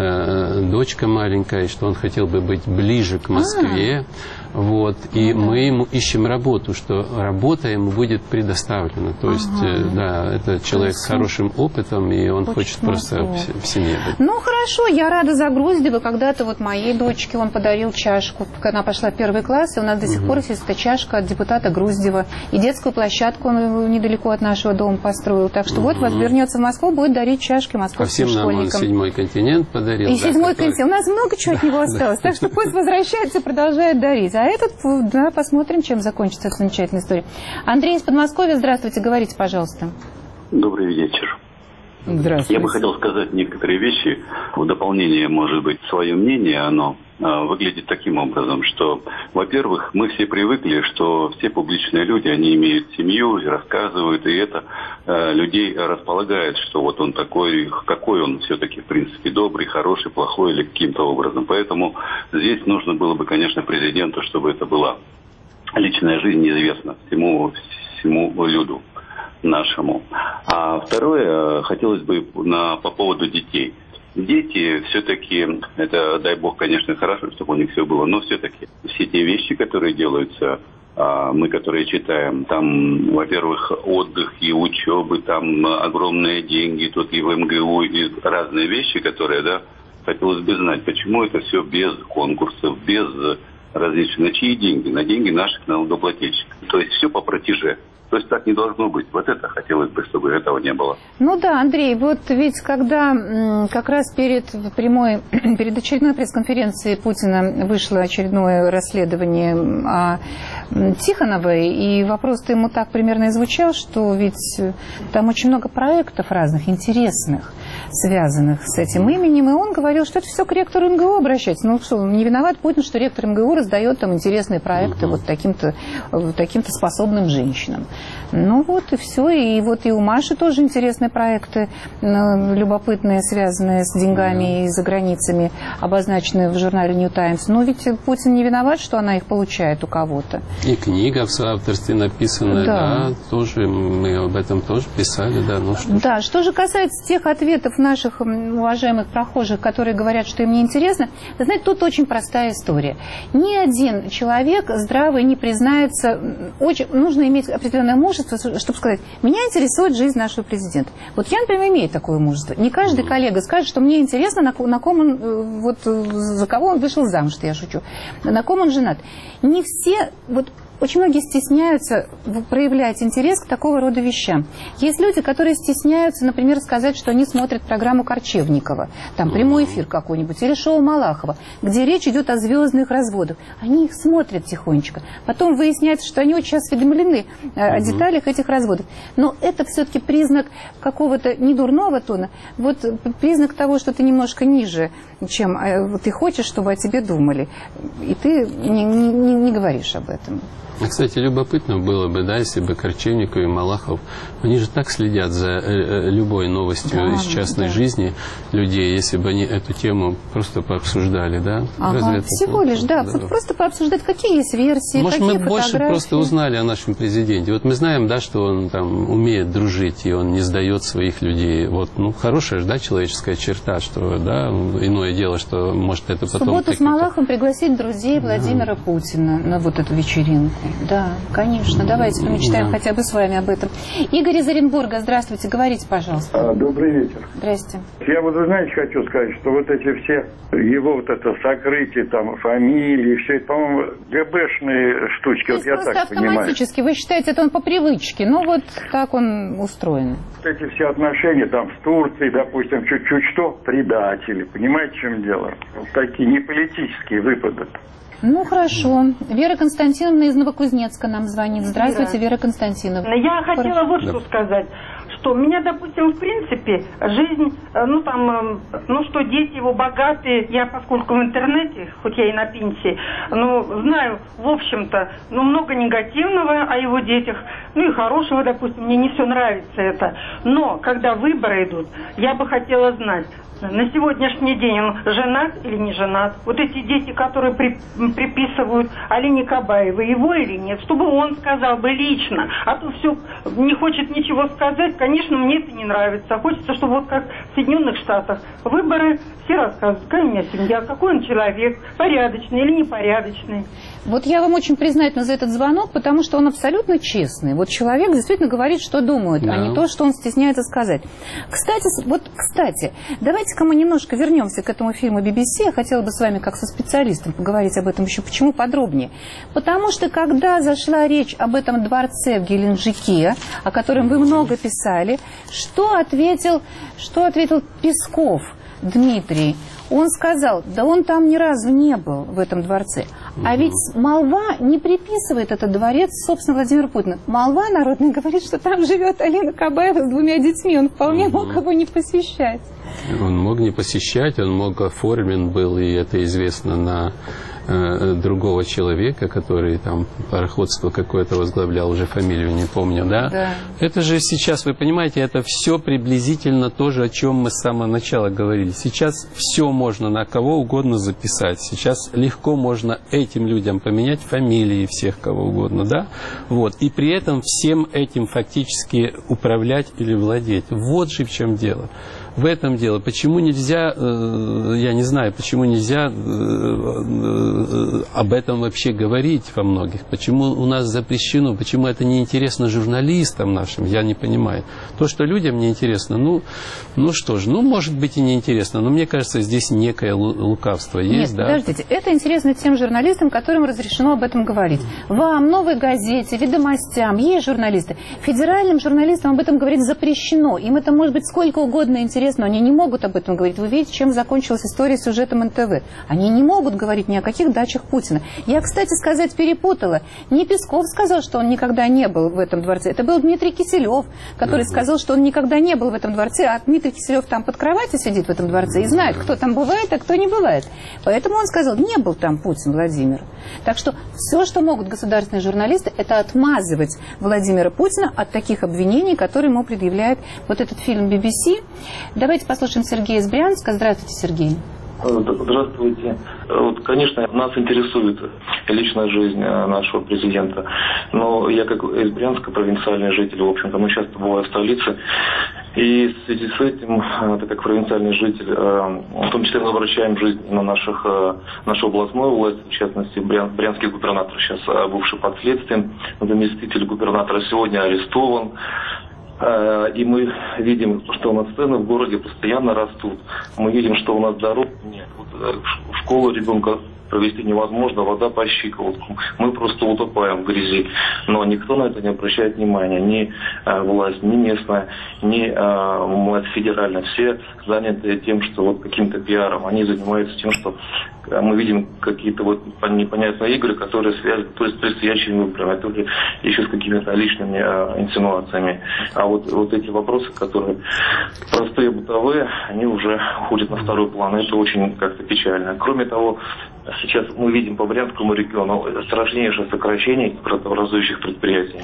э, дочка маленькая, и что он хотел бы быть ближе к Москве. Ah. Вот, и mm-hmm. мы ему ищем работу, что работа ему будет предоставлена. То есть, ага. да, это человек с хорошим опытом, и он хочет, хочет просто в, в семье быть. Ну, хорошо, я рада за Груздева. Когда-то вот моей дочке он подарил чашку, когда она пошла в первый класс, и у нас до сих mm-hmm. пор есть эта чашка от депутата Груздева. И детскую площадку он недалеко от нашего дома построил. Так что mm-hmm. вот, вот вернется в Москву, будет дарить чашки московским школьникам. А всем нам он седьмой континент подарил. И да, седьмой континент. У нас много чего от него осталось. Так что пусть возвращается и продолжает дарить. А этот, да, посмотрим, чем закончится эта замечательная история. Андрей из Подмосковья, здравствуйте, говорите, пожалуйста. Добрый вечер. Здравствуйте. Я бы хотел сказать некоторые вещи. В дополнение, может быть, свое мнение, оно э, выглядит таким образом, что, во-первых, мы все привыкли, что все публичные люди, они имеют семью, рассказывают, и это э, людей располагает, что вот он такой, какой он все-таки, в принципе, добрый, хороший, плохой или каким-то образом. Поэтому здесь нужно было бы, конечно, президенту, чтобы это была личная жизнь неизвестна всему, всему люду нашему. А второе, хотелось бы на, по поводу детей. Дети все-таки, это, дай бог, конечно, хорошо, чтобы у них все было, но все-таки все те вещи, которые делаются, мы, которые читаем, там, во-первых, отдых и учебы, там огромные деньги, тут и в эм гэ у, и разные вещи, которые, да, хотелось бы знать, почему это все без конкурсов, без различных, на чьи деньги, на деньги наших налогоплательщиков. То есть все по протеже. То есть так не должно быть. Вот это хотелось бы, чтобы этого не было. Ну да, Андрей, вот ведь когда как раз перед прямой, перед очередной пресс-конференцией Путина вышло очередное расследование о Тихоновой, и вопрос-то ему так примерно и звучал, что ведь там очень много проектов разных, интересных, связанных с этим именем, и он говорил, что это все к ректору эм гэ у обращается. Ну что, не виноват Путин, что ректор эм гэ у раздает там интересные проекты угу. вот таким-то, таким-то способным женщинам. Ну вот и все. И вот и у Маши тоже интересные проекты, любопытные, связанные с деньгами и за границами, обозначенные в журнале New Times. Но ведь Путин не виноват, что она их получает у кого-то. И книга в соавторстве написана, да. да, тоже мы об этом тоже писали, да. Ну, что да, что же касается тех ответов наших уважаемых прохожих, которые говорят, что им не интересно, вы знаете, тут очень простая история. Ни один человек здравый не признается, очень, нужно иметь определенное мужество, чтобы сказать, меня интересует жизнь нашего президента. Вот я, например, имею такое мужество. Не каждый коллега скажет, что мне интересно, на, на ком он, вот, за кого он вышел замуж, что я шучу, на ком он женат. Не все, вот очень многие стесняются проявлять интерес к такого рода вещам. Есть люди, которые стесняются, например, сказать, что они смотрят программу Корчевникова, там прямой эфир какой-нибудь, или шоу Малахова, где речь идет о звездных разводах. Они их смотрят тихонечко. Потом выясняется, что они очень осведомлены о деталях этих разводов. Но это все-таки признак какого-то не дурного тона, вот признак того, что ты немножко ниже, чем ты хочешь, чтобы о тебе думали. И ты не, не, не говоришь об этом. Кстати, любопытно было бы, да, если бы Корчевников и Малахов, они же так следят за э, любой новостью да, из частной да. жизни людей, если бы они эту тему просто пообсуждали, да? Ага, всего лишь, да, да, просто пообсуждать, какие есть версии, может, какие мы больше просто узнали о нашем президенте. Вот мы знаем, да, что он там умеет дружить, и он не сдает своих людей. Вот, ну, хорошая же, да, человеческая черта, что, да, иное дело, что, может, это потом... В субботу с Малаховым пригласить друзей Владимира да. Путина на вот эту вечеринку. Да, конечно. Давайте помечтаем да. хотя бы с вами об этом. Игорь из Оренбурга, здравствуйте. Говорите, пожалуйста. А, добрый вечер. Здрасте. Я вот, знаете, хочу сказать, что вот эти все, его вот это сокрытие, там, фамилии, все это, по-моему, ГБшные штучки. То вот я так понимаю. Автоматически, вы считаете, это он по привычке, ну вот так он устроен. Вот эти все отношения там с Турцией, допустим, чуть-чуть что, предатели, понимаете, в чем дело? Вот такие неполитические выпады. Ну, хорошо. Вера Константиновна из Новокузнецка нам звонит. Здравствуйте, Вера Константиновна. Я хотела вот что сказать. Что у меня, допустим, в принципе, жизнь, ну, там, ну, что дети его богатые, я, поскольку в интернете, хоть я и на пенсии, но знаю, в общем-то, ну, много негативного о его детях, ну, и хорошего, допустим, мне не все нравится это. Но, когда выборы идут, я бы хотела знать, на сегодняшний день он женат или не женат? Вот эти дети, которые при, приписывают Алине Кабаевой, его или нет? Чтобы он сказал бы лично. А то все не хочет ничего сказать. Конечно, мне это не нравится. Хочется, чтобы вот как в Соединенных Штатах выборы все рассказывают, какая у меня семья, какой он человек, порядочный или непорядочный. Вот я вам очень признательна за этот звонок, потому что он абсолютно честный. Вот человек действительно говорит, что думает, да. а не то, что он стесняется сказать. Кстати, вот, кстати, давайте-ка мы немножко вернемся к этому фильму би би си. Я хотела бы с вами, как со специалистом, поговорить об этом еще. Почему подробнее? Потому что, когда зашла речь об этом дворце в Геленджике, о котором вы много писали, что ответил, что ответил Песков Дмитрий? Он сказал, да он там ни разу не был, в этом дворце. А ведь молва не приписывает этот дворец, собственно, Владимиру Путину. Молва народная говорит, что там живет Алина Кабаева с двумя детьми. Он вполне мог его не посещать. Он мог не посещать, он мог оформлен был, и это известно, на э, другого человека, который там пароходство какое-то возглавлял, уже фамилию не помню, да? Да. Это же сейчас, вы понимаете, это все приблизительно то же, о чем мы с самого начала говорили. Сейчас все можно на кого угодно записать. Сейчас легко можно этим людям поменять фамилии всех кого угодно, да? Вот. И при этом всем этим фактически управлять или владеть. Вот же в чем дело. В этом дело. Почему нельзя, я не знаю, почему нельзя об этом вообще говорить во многих? Почему у нас запрещено? Почему это не интересно журналистам нашим? Я не понимаю. То, что людям не интересно, ну, ну что ж, ну, может быть и не интересно, но мне кажется, здесь некое лукавство есть. Нет, да? подождите, это интересно тем журналистам, которым разрешено об этом говорить. Вам, Новой газете, Ведомостям, есть журналисты. Федеральным журналистам об этом говорить запрещено. Им это может быть сколько угодно интересно. Но они не могут об этом говорить. Вы видите, чем закончилась история с сюжетом эн тэ вэ. Они не могут говорить ни о каких дачах Путина. Я, кстати сказать, перепутала. Не Песков сказал, что он никогда не был в этом дворце. Это был Дмитрий Киселев, который сказал, что он никогда не был в этом дворце. А Дмитрий Киселев там под кроватью сидит в этом дворце и знает, кто там бывает, а кто не бывает. Поэтому он сказал, не был там Путин, Владимир. Так что все, что могут государственные журналисты, это отмазывать Владимира Путина от таких обвинений, которые ему предъявляет вот этот фильм би би си. Давайте послушаем Сергея из Брянска. Здравствуйте, Сергей. Здравствуйте. Вот, конечно, нас интересует личная жизнь нашего президента, но я как из Брянска, провинциальный житель, в общем-то, мы часто бываем в столице, и в связи с этим, так как провинциальный житель, в том числе мы обращаем жизнь на наших, нашу областную власть, в частности, брянский губернатор сейчас бывший под следствием, заместитель губернатора сегодня арестован. И мы видим, что у нас цены в городе постоянно растут. Мы видим, что у нас дорог нет. Вот, в школу ребенка провести невозможно, вода по щиколотку. Мы просто утопаем в грязи. Но никто на это не обращает внимания. Ни э, власть, ни местная, ни э, власть федеральная. Все заняты тем, что вот каким-то пиаром. Они занимаются тем, что э, мы видим какие-то вот непонятные игры, которые связаны то с предстоящими выборами, то ли еще с какими-то личными э, инсинуациями. А вот, вот эти вопросы, которые простые, бытовые, они уже уходят на второй план. Это очень как-то печально. Кроме того, сейчас мы видим по Брянскому региону страшнейшее сокращение градообразующих предприятий.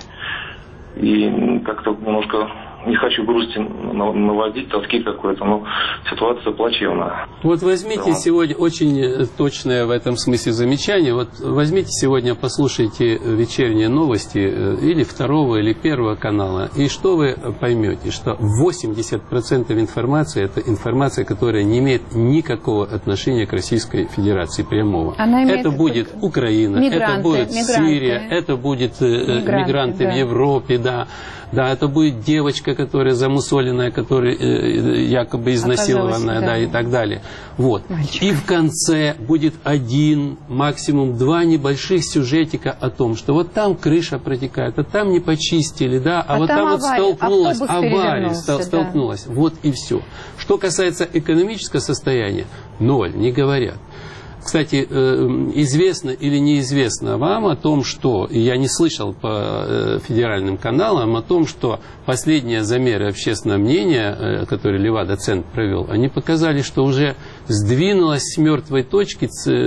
И как-то немножко не хочу грусти наводить, тоски какой-то, но ситуация плачевная. Вот возьмите да. сегодня, очень точное в этом смысле замечание, вот возьмите сегодня, послушайте вечерние новости или второго, или первого канала, и что вы поймете, что восемьдесят процентов информации, это информация, которая не имеет никакого отношения к Российской Федерации прямого. Это будет Украина, мигранты, это будет мигранты. Сирия, это будет мигранты, мигранты да. в Европе, да. Да, это будет девочка, которая замусоленная, которая э, якобы изнасилованная, да. да, и так далее. Вот. Мальчик. И в конце будет один, максимум два небольших сюжетика о том, что вот там крыша протекает, а там не почистили, да, а, а вот там, там вот столкнулась, авария стол, да. столкнулась. Вот и все. Что касается экономического состояния, ноль, не говорят. Кстати, известно или неизвестно вам о том, что, и я не слышал по федеральным каналам, о том, что последние замеры общественного мнения, которые Левада-центр провел, они показали, что уже сдвинулась с мертвой точки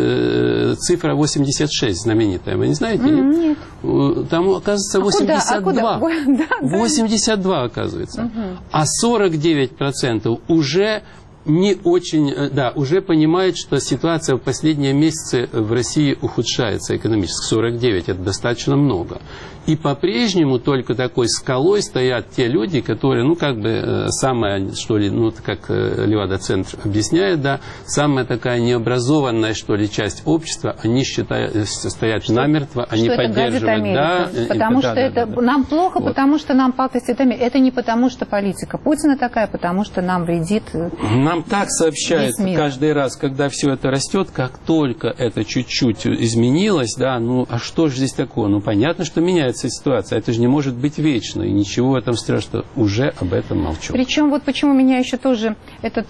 цифра восемьдесят шесть знаменитая. Вы не знаете? Нет. Нет. Там, оказывается, восемьдесят два. А куда? А куда? восемьдесят два, оказывается. Угу. А сорок девять процентов уже... не очень, да, уже понимает, что ситуация в последние месяцы в России ухудшается экономически. сорок девять это достаточно много. И по-прежнему только такой скалой стоят те люди, которые, ну, как бы, самая, что ли, ну, как Левада-центр объясняет, да, самая такая необразованная, что ли, часть общества, они считают, стоят что, намертво, они что поддерживают, да. Потому и, что да, это, да, да, нам плохо, вот. Потому что нам пакость это, это не потому, что политика Путина такая, потому что нам вредит. Нам так сообщают каждый раз, когда все это растет, как только это чуть-чуть изменилось, да, ну, а что же здесь такое? Ну, понятно, что меняется ситуация. Это же не может быть вечно, и ничего в этом страшного. Уже об этом молчу. Причем вот почему меня еще тоже этот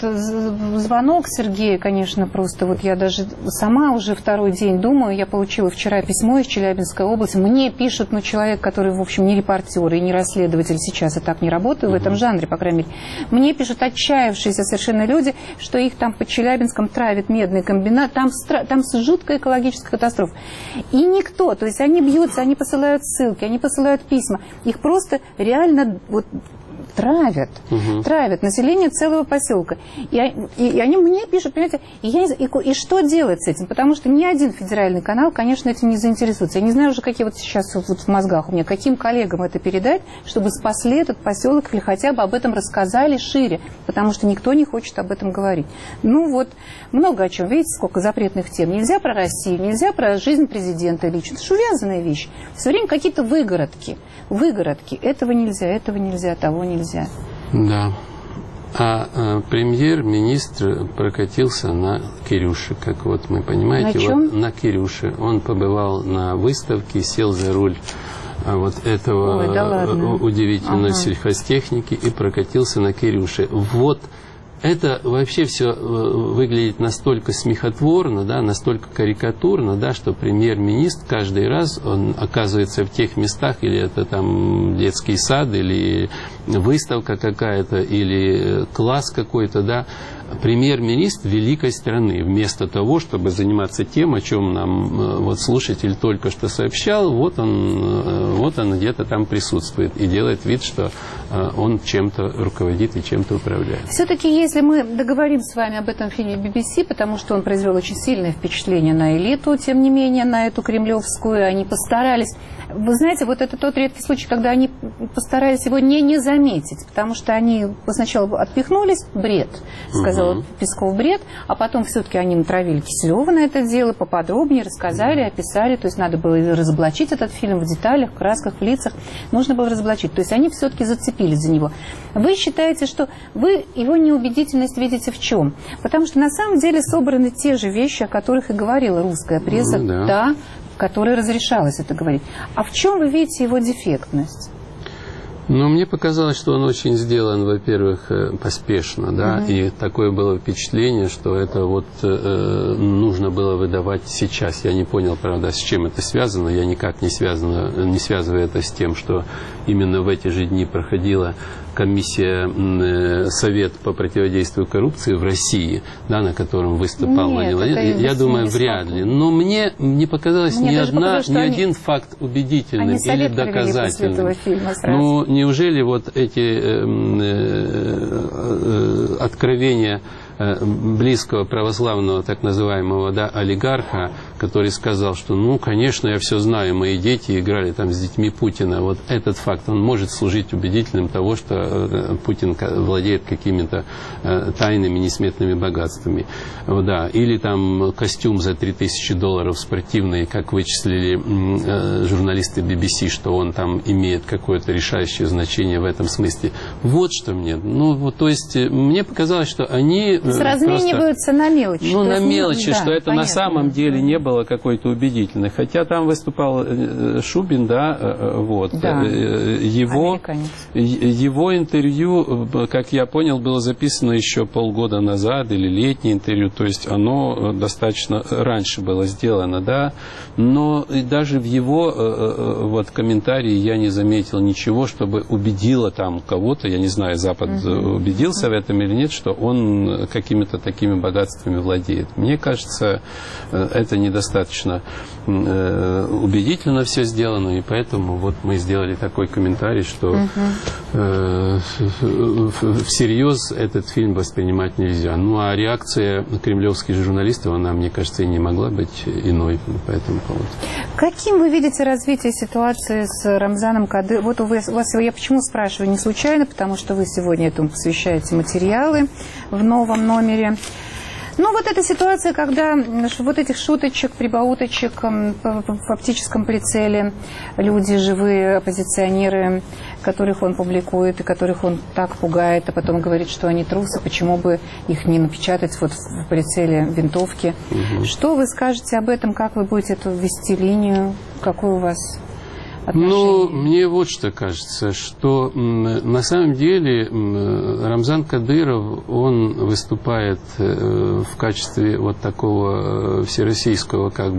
звонок Сергея, конечно, просто вот я даже сама уже второй день думаю, я получила вчера письмо из Челябинской области, мне пишут, ну, человек, который, в общем, не репортер и не расследователь, сейчас я так не работаю в этом жанре, по крайней мере, мне пишут отчаявшиеся совершенно люди, что их там под Челябинском травит медный комбинат, там, там жуткая экологическая катастрофа. И никто, то есть они бьются, они посылают ссылки, они посылают письма, их просто реально вот травят, угу. травят население целого поселка. И, и, и они мне пишут, понимаете, и, я, и, и что делать с этим? Потому что ни один федеральный канал, конечно, этим не заинтересуется. Я не знаю уже, какие вот сейчас вот в мозгах у меня, каким коллегам это передать, чтобы спасли этот поселок или хотя бы об этом рассказали шире, потому что никто не хочет об этом говорить. Ну вот, много о чем. Видите, сколько запретных тем. Нельзя про Россию, нельзя про жизнь президента лично. Это же увязанные вещи. Все время какие-то выгородки. Выгородки. Этого нельзя, этого нельзя, того нельзя. Да. А, а премьер-министр прокатился на Кирюше, как вот мы понимаете, на, чем? Вот на Кирюше. Он побывал на выставке, сел за руль а, вот этого Ой, да удивительной ага. сельхозтехники и прокатился на Кирюше. Вот. Это вообще все выглядит настолько смехотворно, да, настолько карикатурно, да, что премьер-министр каждый раз он оказывается в тех местах, или это там детский сад, или выставка какая-то, или класс какой-то, да, премьер-министр великой страны, вместо того, чтобы заниматься тем, о чем нам вот слушатель только что сообщал, вот он, вот он где-то там присутствует и делает вид, что он чем-то руководит и чем-то управляет. Все-таки, если мы договорим с вами об этом фильме би би си, потому что он произвел очень сильное впечатление на элиту, тем не менее, на эту кремлевскую, они постарались. Вы знаете, вот это тот редкий случай, когда они постарались его не, не заметить, потому что они сначала отпихнулись, бред, сказал угу. Песков, бред, а потом все-таки они натравили Киселева на это дело, поподробнее рассказали, описали, то есть надо было разоблачить этот фильм в деталях, в красках, в лицах, нужно было разоблачить, то есть они все-таки зацепились за него. Вы считаете, что вы его неубедительность видите в чем? Потому что на самом деле собраны те же вещи, о которых и говорила русская пресса, ну, да. та, в которой разрешалось это говорить. А в чем вы видите его дефектность? Ну, мне показалось, что он очень сделан, во-первых, поспешно, да, угу. и такое было впечатление, что это вот э, нужно было выдавать сейчас. Я не понял, правда, с чем это связано, я никак не, связано, не связываю это с тем, что именно в эти же дни проходила комиссия, э, Совет по противодействию коррупции в России, да, на котором выступал Владимир Владимирович. Я думаю, вряд ли. Но мне не показалось мне ни, одна, ни они, один факт убедительным или доказательным. Ну, неужели вот эти э, э, э, откровения близкого православного так называемого да, олигарха, который сказал, что ну, конечно, я все знаю, мои дети играли там с детьми Путина. Вот этот факт, он может служить убедительным того, что Путин владеет какими-то тайными несметными богатствами. Да. Или там костюм за три тысячи долларов спортивный, как вычислили журналисты би би си, что он там имеет какое-то решающее значение в этом смысле. Вот что мне. Ну, вот, то есть, мне показалось, что они размениваются на мелочи. Ну, на мелочи, да, что это понятно. На самом деле не было какой-то убедительной. Хотя там выступал Шубин, да, вот. Да. Его, его интервью, как я понял, было записано еще полгода назад, или летнее интервью, то есть оно достаточно раньше было сделано, да. Но даже в его вот, комментарии я не заметил ничего, чтобы убедило там кого-то, я не знаю, Запад uh-huh. убедился в этом или нет, что он какими-то такими богатствами владеет. Мне кажется, это недостаточно убедительно все сделано, и поэтому вот мы сделали такой комментарий, что uh-huh. всерьез этот фильм воспринимать нельзя. Ну, а реакция кремлевских журналистов, она, мне кажется, и не могла быть иной по этому поводу. Каким вы видите развитие ситуации с Рамзаном Кадыровым? Вот у вас, у вас, я почему спрашиваю не случайно, потому что вы сегодня этому посвящаете материалы в новом номере. Ну, вот эта ситуация, когда вот этих шуточек, прибауточек в оптическом прицеле, люди, живые оппозиционеры, которых он публикует и которых он так пугает, а потом говорит, что они трусы, почему бы их не напечатать вот в прицеле винтовки. Угу. Что вы скажете об этом, как вы будете эту вести линию, какой у вас... отношения? Ну, мне вот что кажется, что на самом деле Рамзан Кадыров, он выступает в качестве вот такого всероссийского как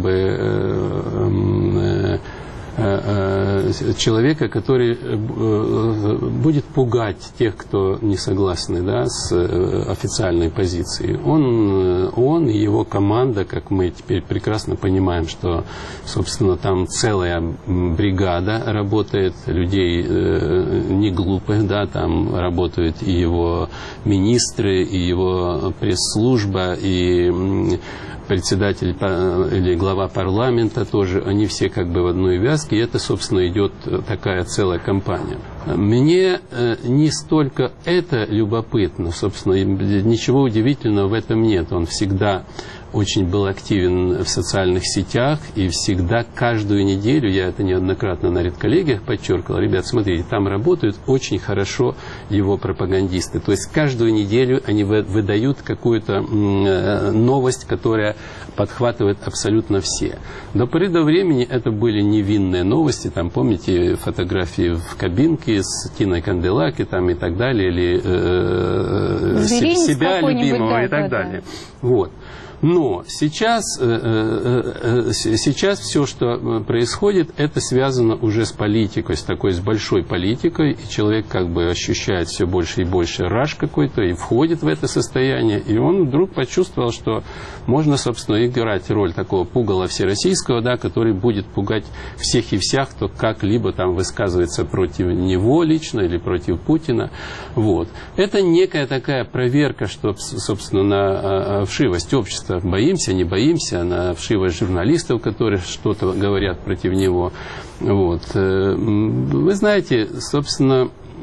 бы человека, который будет пугать тех, кто не согласны, да, с официальной позицией. Он, он и его команда, как мы теперь прекрасно понимаем, что, собственно, там целая бригада работает, людей не глупых, да, там работают и его министры, и его пресс-служба, и председатель или глава парламента тоже, они все как бы в одной вязке, и это, собственно, идет такая целая кампания. Мне не столько это любопытно, собственно, ничего удивительного в этом нет. Он всегда очень был активен в социальных сетях, и всегда каждую неделю, я это неоднократно на редколлегиях подчеркивал, ребят, смотрите, там работают очень хорошо его пропагандисты. То есть каждую неделю они выдают какую-то новость, которая подхватывает абсолютно все. До поры до времени это были невинные новости, там, помните, фотографии в кабинке с Тиной Канделаки там, и так далее, или э, себя любимого да, и так да, далее. Да. Вот. Но сейчас, сейчас все, что происходит, это связано уже с политикой, с такой, с большой политикой, и человек как бы ощущает все больше и больше раж какой-то, и входит в это состояние, и он вдруг почувствовал, что можно, собственно, играть роль такого пугала всероссийского, да, который будет пугать всех и всех, кто как-либо там высказывается против него лично или против Путина. Вот. Это некая такая проверка, что, собственно, на вшивость общества. Боимся, не боимся, на вшивость журналистов, которые что-то говорят против него. Вот. Вы знаете, собственно,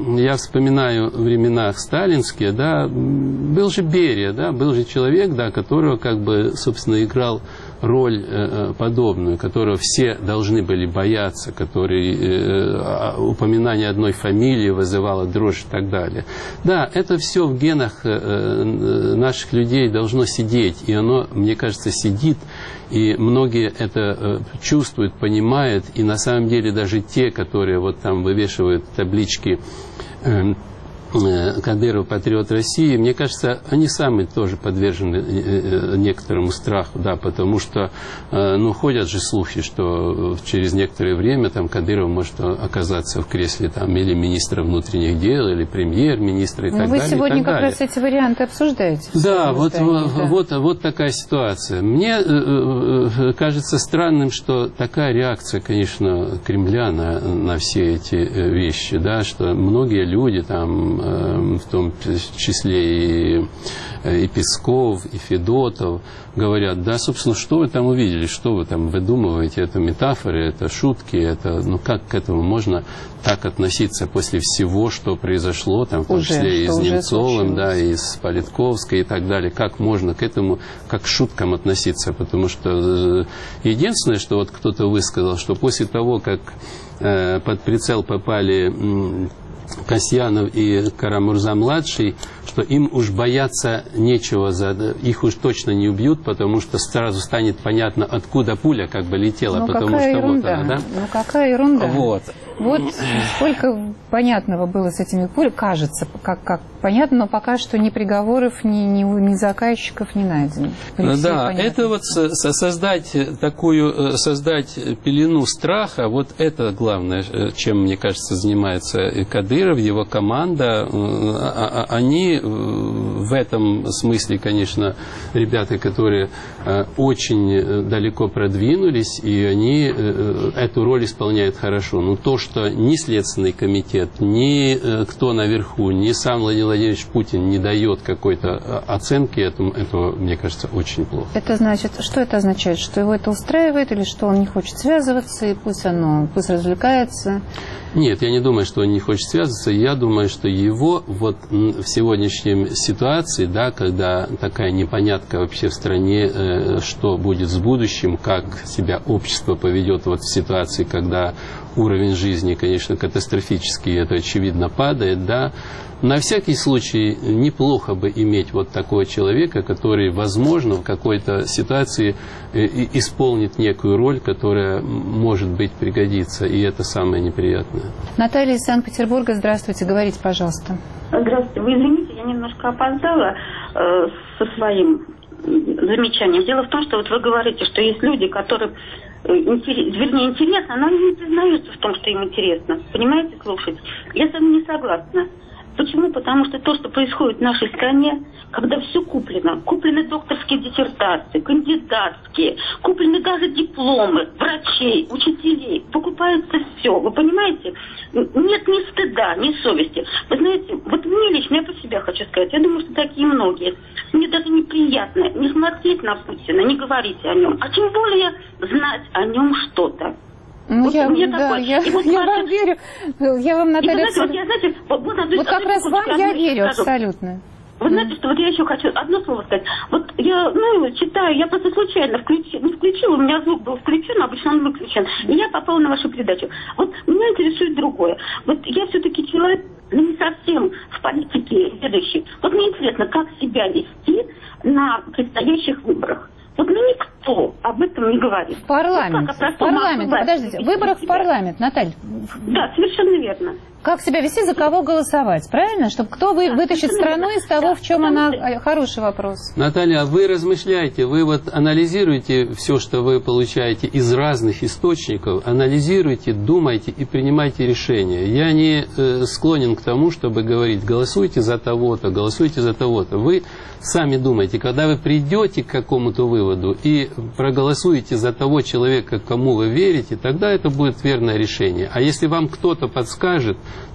я вспоминаю времена сталинские, да, был же Берия, да, был же человек, да, которого как бы, собственно, играл роль э, подобную, которого все должны были бояться, который э, упоминание одной фамилии вызывало дрожь и так далее. Да, это все в генах э, наших людей должно сидеть, и оно, мне кажется, сидит, и многие это э, чувствуют, понимают, и на самом деле даже те, которые вот там вывешивают таблички э, Кадыров патриот России, мне кажется, они сами тоже подвержены некоторому страху, да, потому что, ну, ходят же слухи, что через некоторое время там Кадыров может оказаться в кресле там или министра внутренних дел, или премьер-министра и Но так вы далее. Вы сегодня как далее. раз эти варианты обсуждаете. Да, вот, да. вот, вот такая ситуация. Мне э, кажется странным, что такая реакция, конечно, Кремля на, на все эти вещи, да, что многие люди там, в том числе и, и Песков, и Федотов, говорят, да, собственно, что вы там увидели, что вы там выдумываете, это метафоры, это шутки, это, ну, как к этому можно так относиться после всего, что произошло, там, в том уже, числе и с Немцовым, да, случилось. и с Политковской и так далее, как можно к этому, как к шуткам относиться, потому что единственное, что вот кто-то высказал, что после того, как э, под прицел попали Касьянов и Карамурза-младший, что им уж бояться нечего, за, их уж точно не убьют, потому что сразу станет понятно, откуда пуля как бы летела, ну, потому какая что ерунда. вот она, да? Ну какая ерунда. Вот. Вот сколько понятного было с этими пулями, кажется, как, как понятно, но пока что ни приговоров, ни, ни, ни заказчиков не найдено. Да, это вот создать такую, создать пелену страха, вот это главное, чем, мне кажется, занимается Кадыров, его команда. Они в этом смысле, конечно, ребята, которые очень далеко продвинулись, и они эту роль исполняют хорошо. Но то, что ни Следственный комитет, ни кто наверху, ни сам Владимир Владимирович Путин не дает какой-то оценки этому, это, мне кажется, очень плохо. Это значит, что это означает? Что его это устраивает, или что он не хочет связываться, и пусть оно, пусть развлекается? Нет, я не думаю, что он не хочет связываться. Я думаю, что его вот в сегодняшней ситуации, да, когда такая непонятка вообще в стране, э, что будет с будущим, как себя общество поведет вот в ситуации, когда уровень жизни, конечно, катастрофический, это очевидно падает, да. На всякий случай неплохо бы иметь вот такого человека, который, возможно, в какой-то ситуации исполнит некую роль, которая, может быть, пригодится, и это самое неприятное. Наталья из Санкт-Петербурга, здравствуйте, говорите, пожалуйста. Здравствуйте, вы извините, я немножко опоздала э, со своим замечанием. Дело в том, что вот вы говорите, что есть люди, которые, э, интерес, вернее, интересно, но они не признаются в том, что им интересно. Понимаете, слушать? Я с вами не согласна. Почему? Потому что то, что происходит в нашей стране, когда все куплено, куплены докторские диссертации, кандидатские, куплены даже дипломы врачей, учителей, покупается все. Вы понимаете? Нет ни стыда, ни совести. Вы знаете, вот мне лично, я по себе хочу сказать, я думаю, что такие многие. Мне даже неприятно не смотреть на Путина, не говорить о нем, а тем более знать о нем что-то. Ну, вот я, мне да, такое. я, вот я ваши... вам верю. Я вам, Наталья, знаете, вот, я, знаете, вот, вот, вот как раз вам я верю скажу. Абсолютно. Вы знаете, что вот я еще хочу одно слово сказать. Вот я, ну, читаю, я просто случайно включила, не включила, у меня звук был включен, обычно он выключен. И я попала на вашу передачу. Вот меня интересует другое. Вот я все-таки человек, ну, не совсем в политике ведущий. Вот мне интересно, как себя вести на предстоящих выборах. Вот ну никто об этом не говорит. В парламент. Ну, как, в парламент. Подождите, в выборах в парламент, Наталья. Да, совершенно верно. Как себя вести, за кого голосовать, правильно? Чтобы кто вы, вытащит страну из того, в чем она... Хороший вопрос. Наталья, вы размышляете, вы вот анализируете все, что вы получаете из разных источников, анализируете, думайте и принимайте решения. Я не э, склонен к тому, чтобы говорить, голосуйте за того-то, голосуйте за того-то. Вы сами думайте, когда вы придете к какому-то выводу и проголосуете за того человека, кому вы верите, тогда это будет верное решение. А если вам кто-то подскажет,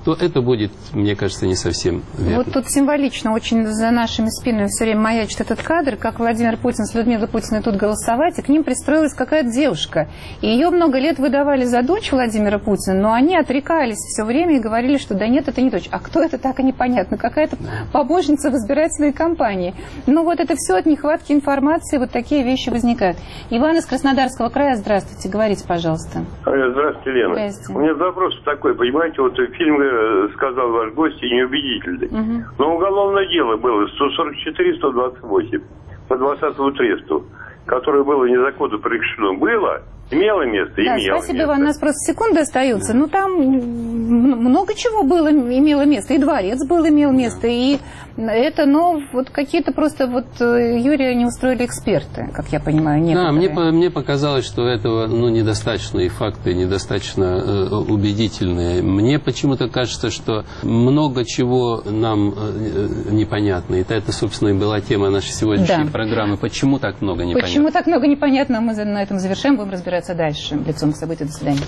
то это будет, мне кажется, не совсем верно. Вот тут символично очень за нашими спинами все время маячит этот кадр, как Владимир Путин с Людмилой Путиной тут голосовать, и к ним пристроилась какая-то девушка. И ее много лет выдавали за дочь Владимира Путина, но они отрекались все время и говорили, что да нет, это не дочь. А кто это, так и непонятно. Какая-то побожница в избирательной кампании. Ну вот это все от нехватки информации, вот такие вещи возникают. Иван из Краснодарского края, здравствуйте, говорите, пожалуйста. Здравствуйте, Лена. Здравствуйте. У меня вопрос такой, понимаете, вот фильм, сказал ваш гость, неубедительный. Угу. Но уголовное дело было сто сорок четыре сто двадцать восемь по двадцатому тресту, которое было незаконно прекращено, было, имело место, да, имело спасибо, место. Иван, у нас просто секунды остаются. Ну, там много чего было, имело место. И дворец был, имел место, и это, но вот какие-то просто вот Юрия не устроили эксперты, как я понимаю, некоторые. Да, мне, мне показалось, что этого ну, недостаточно, и факты недостаточно э, убедительные. Мне почему-то кажется, что много чего нам э, непонятно. И это, собственно, и была тема нашей сегодняшней да. программы. Почему так много непонятно? Почему так много непонятно? Мы на этом завершаем, будем разбираться дальше. Лицом к событию. До свидания.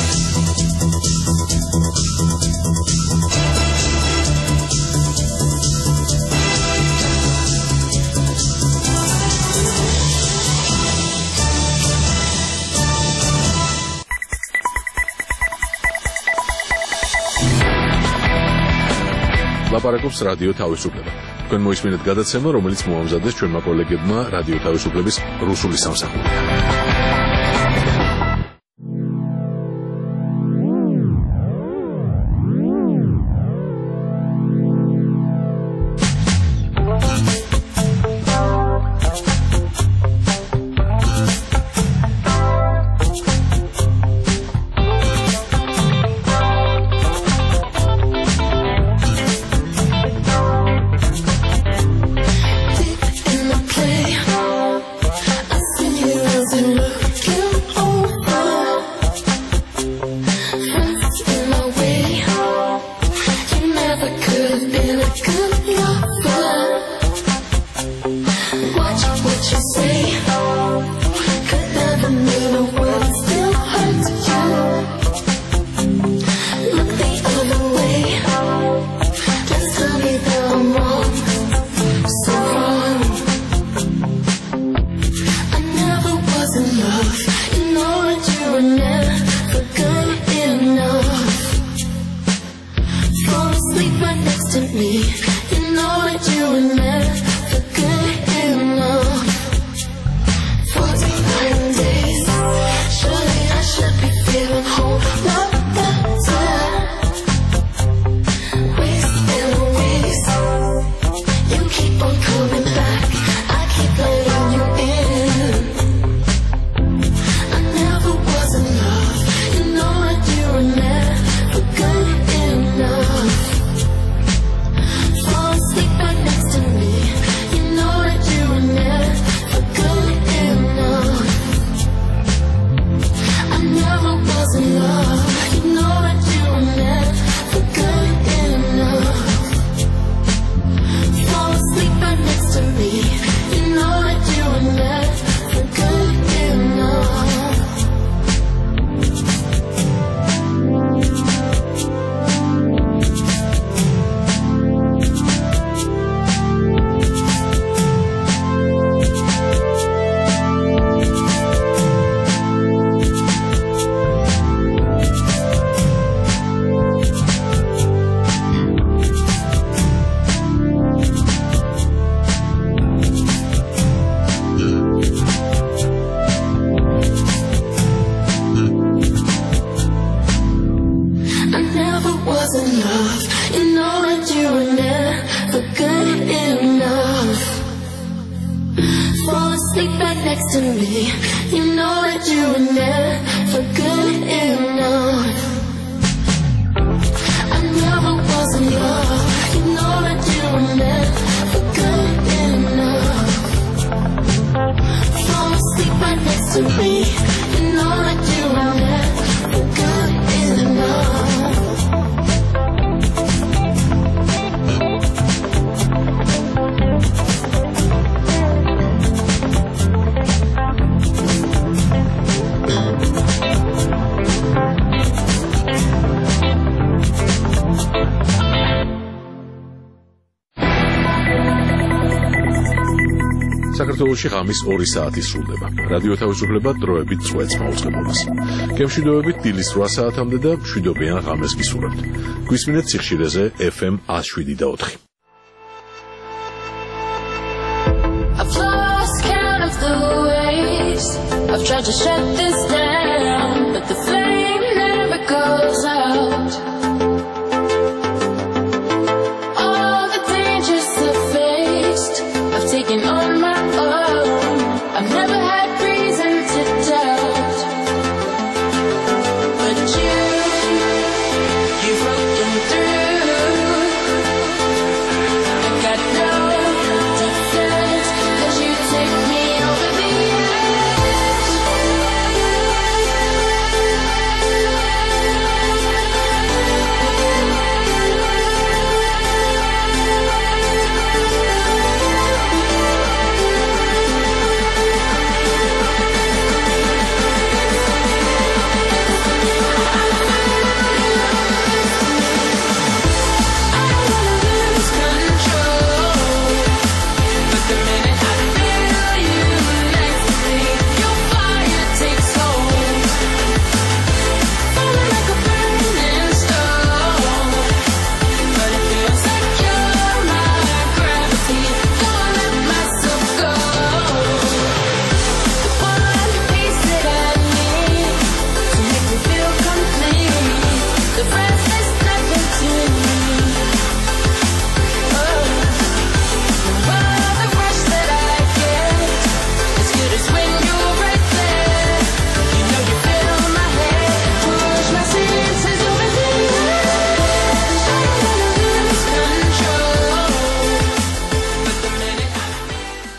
ლაპარაკობს რადიო თავისუფლება. თქვენ მოისმინეთ გადაცემა, რომელიც მოამზადეს ჩვენმა კოლეგებმა რადიო თავისუფლების რუსული სამსახურიდან. საქართველოში ღამის ორი საათი სრულდება. რადიო თავისუფლება დროებით წვეთს მაუწყებლობას. გემშვიდობებით დილის რვა საათამდე და მშვიდობიან ღამეს გისურვებთ. გვისმინეთ სიხშირეზე ეფ ემ one oh seven point four. I've lost count of the ways I've tried to shut this down, but the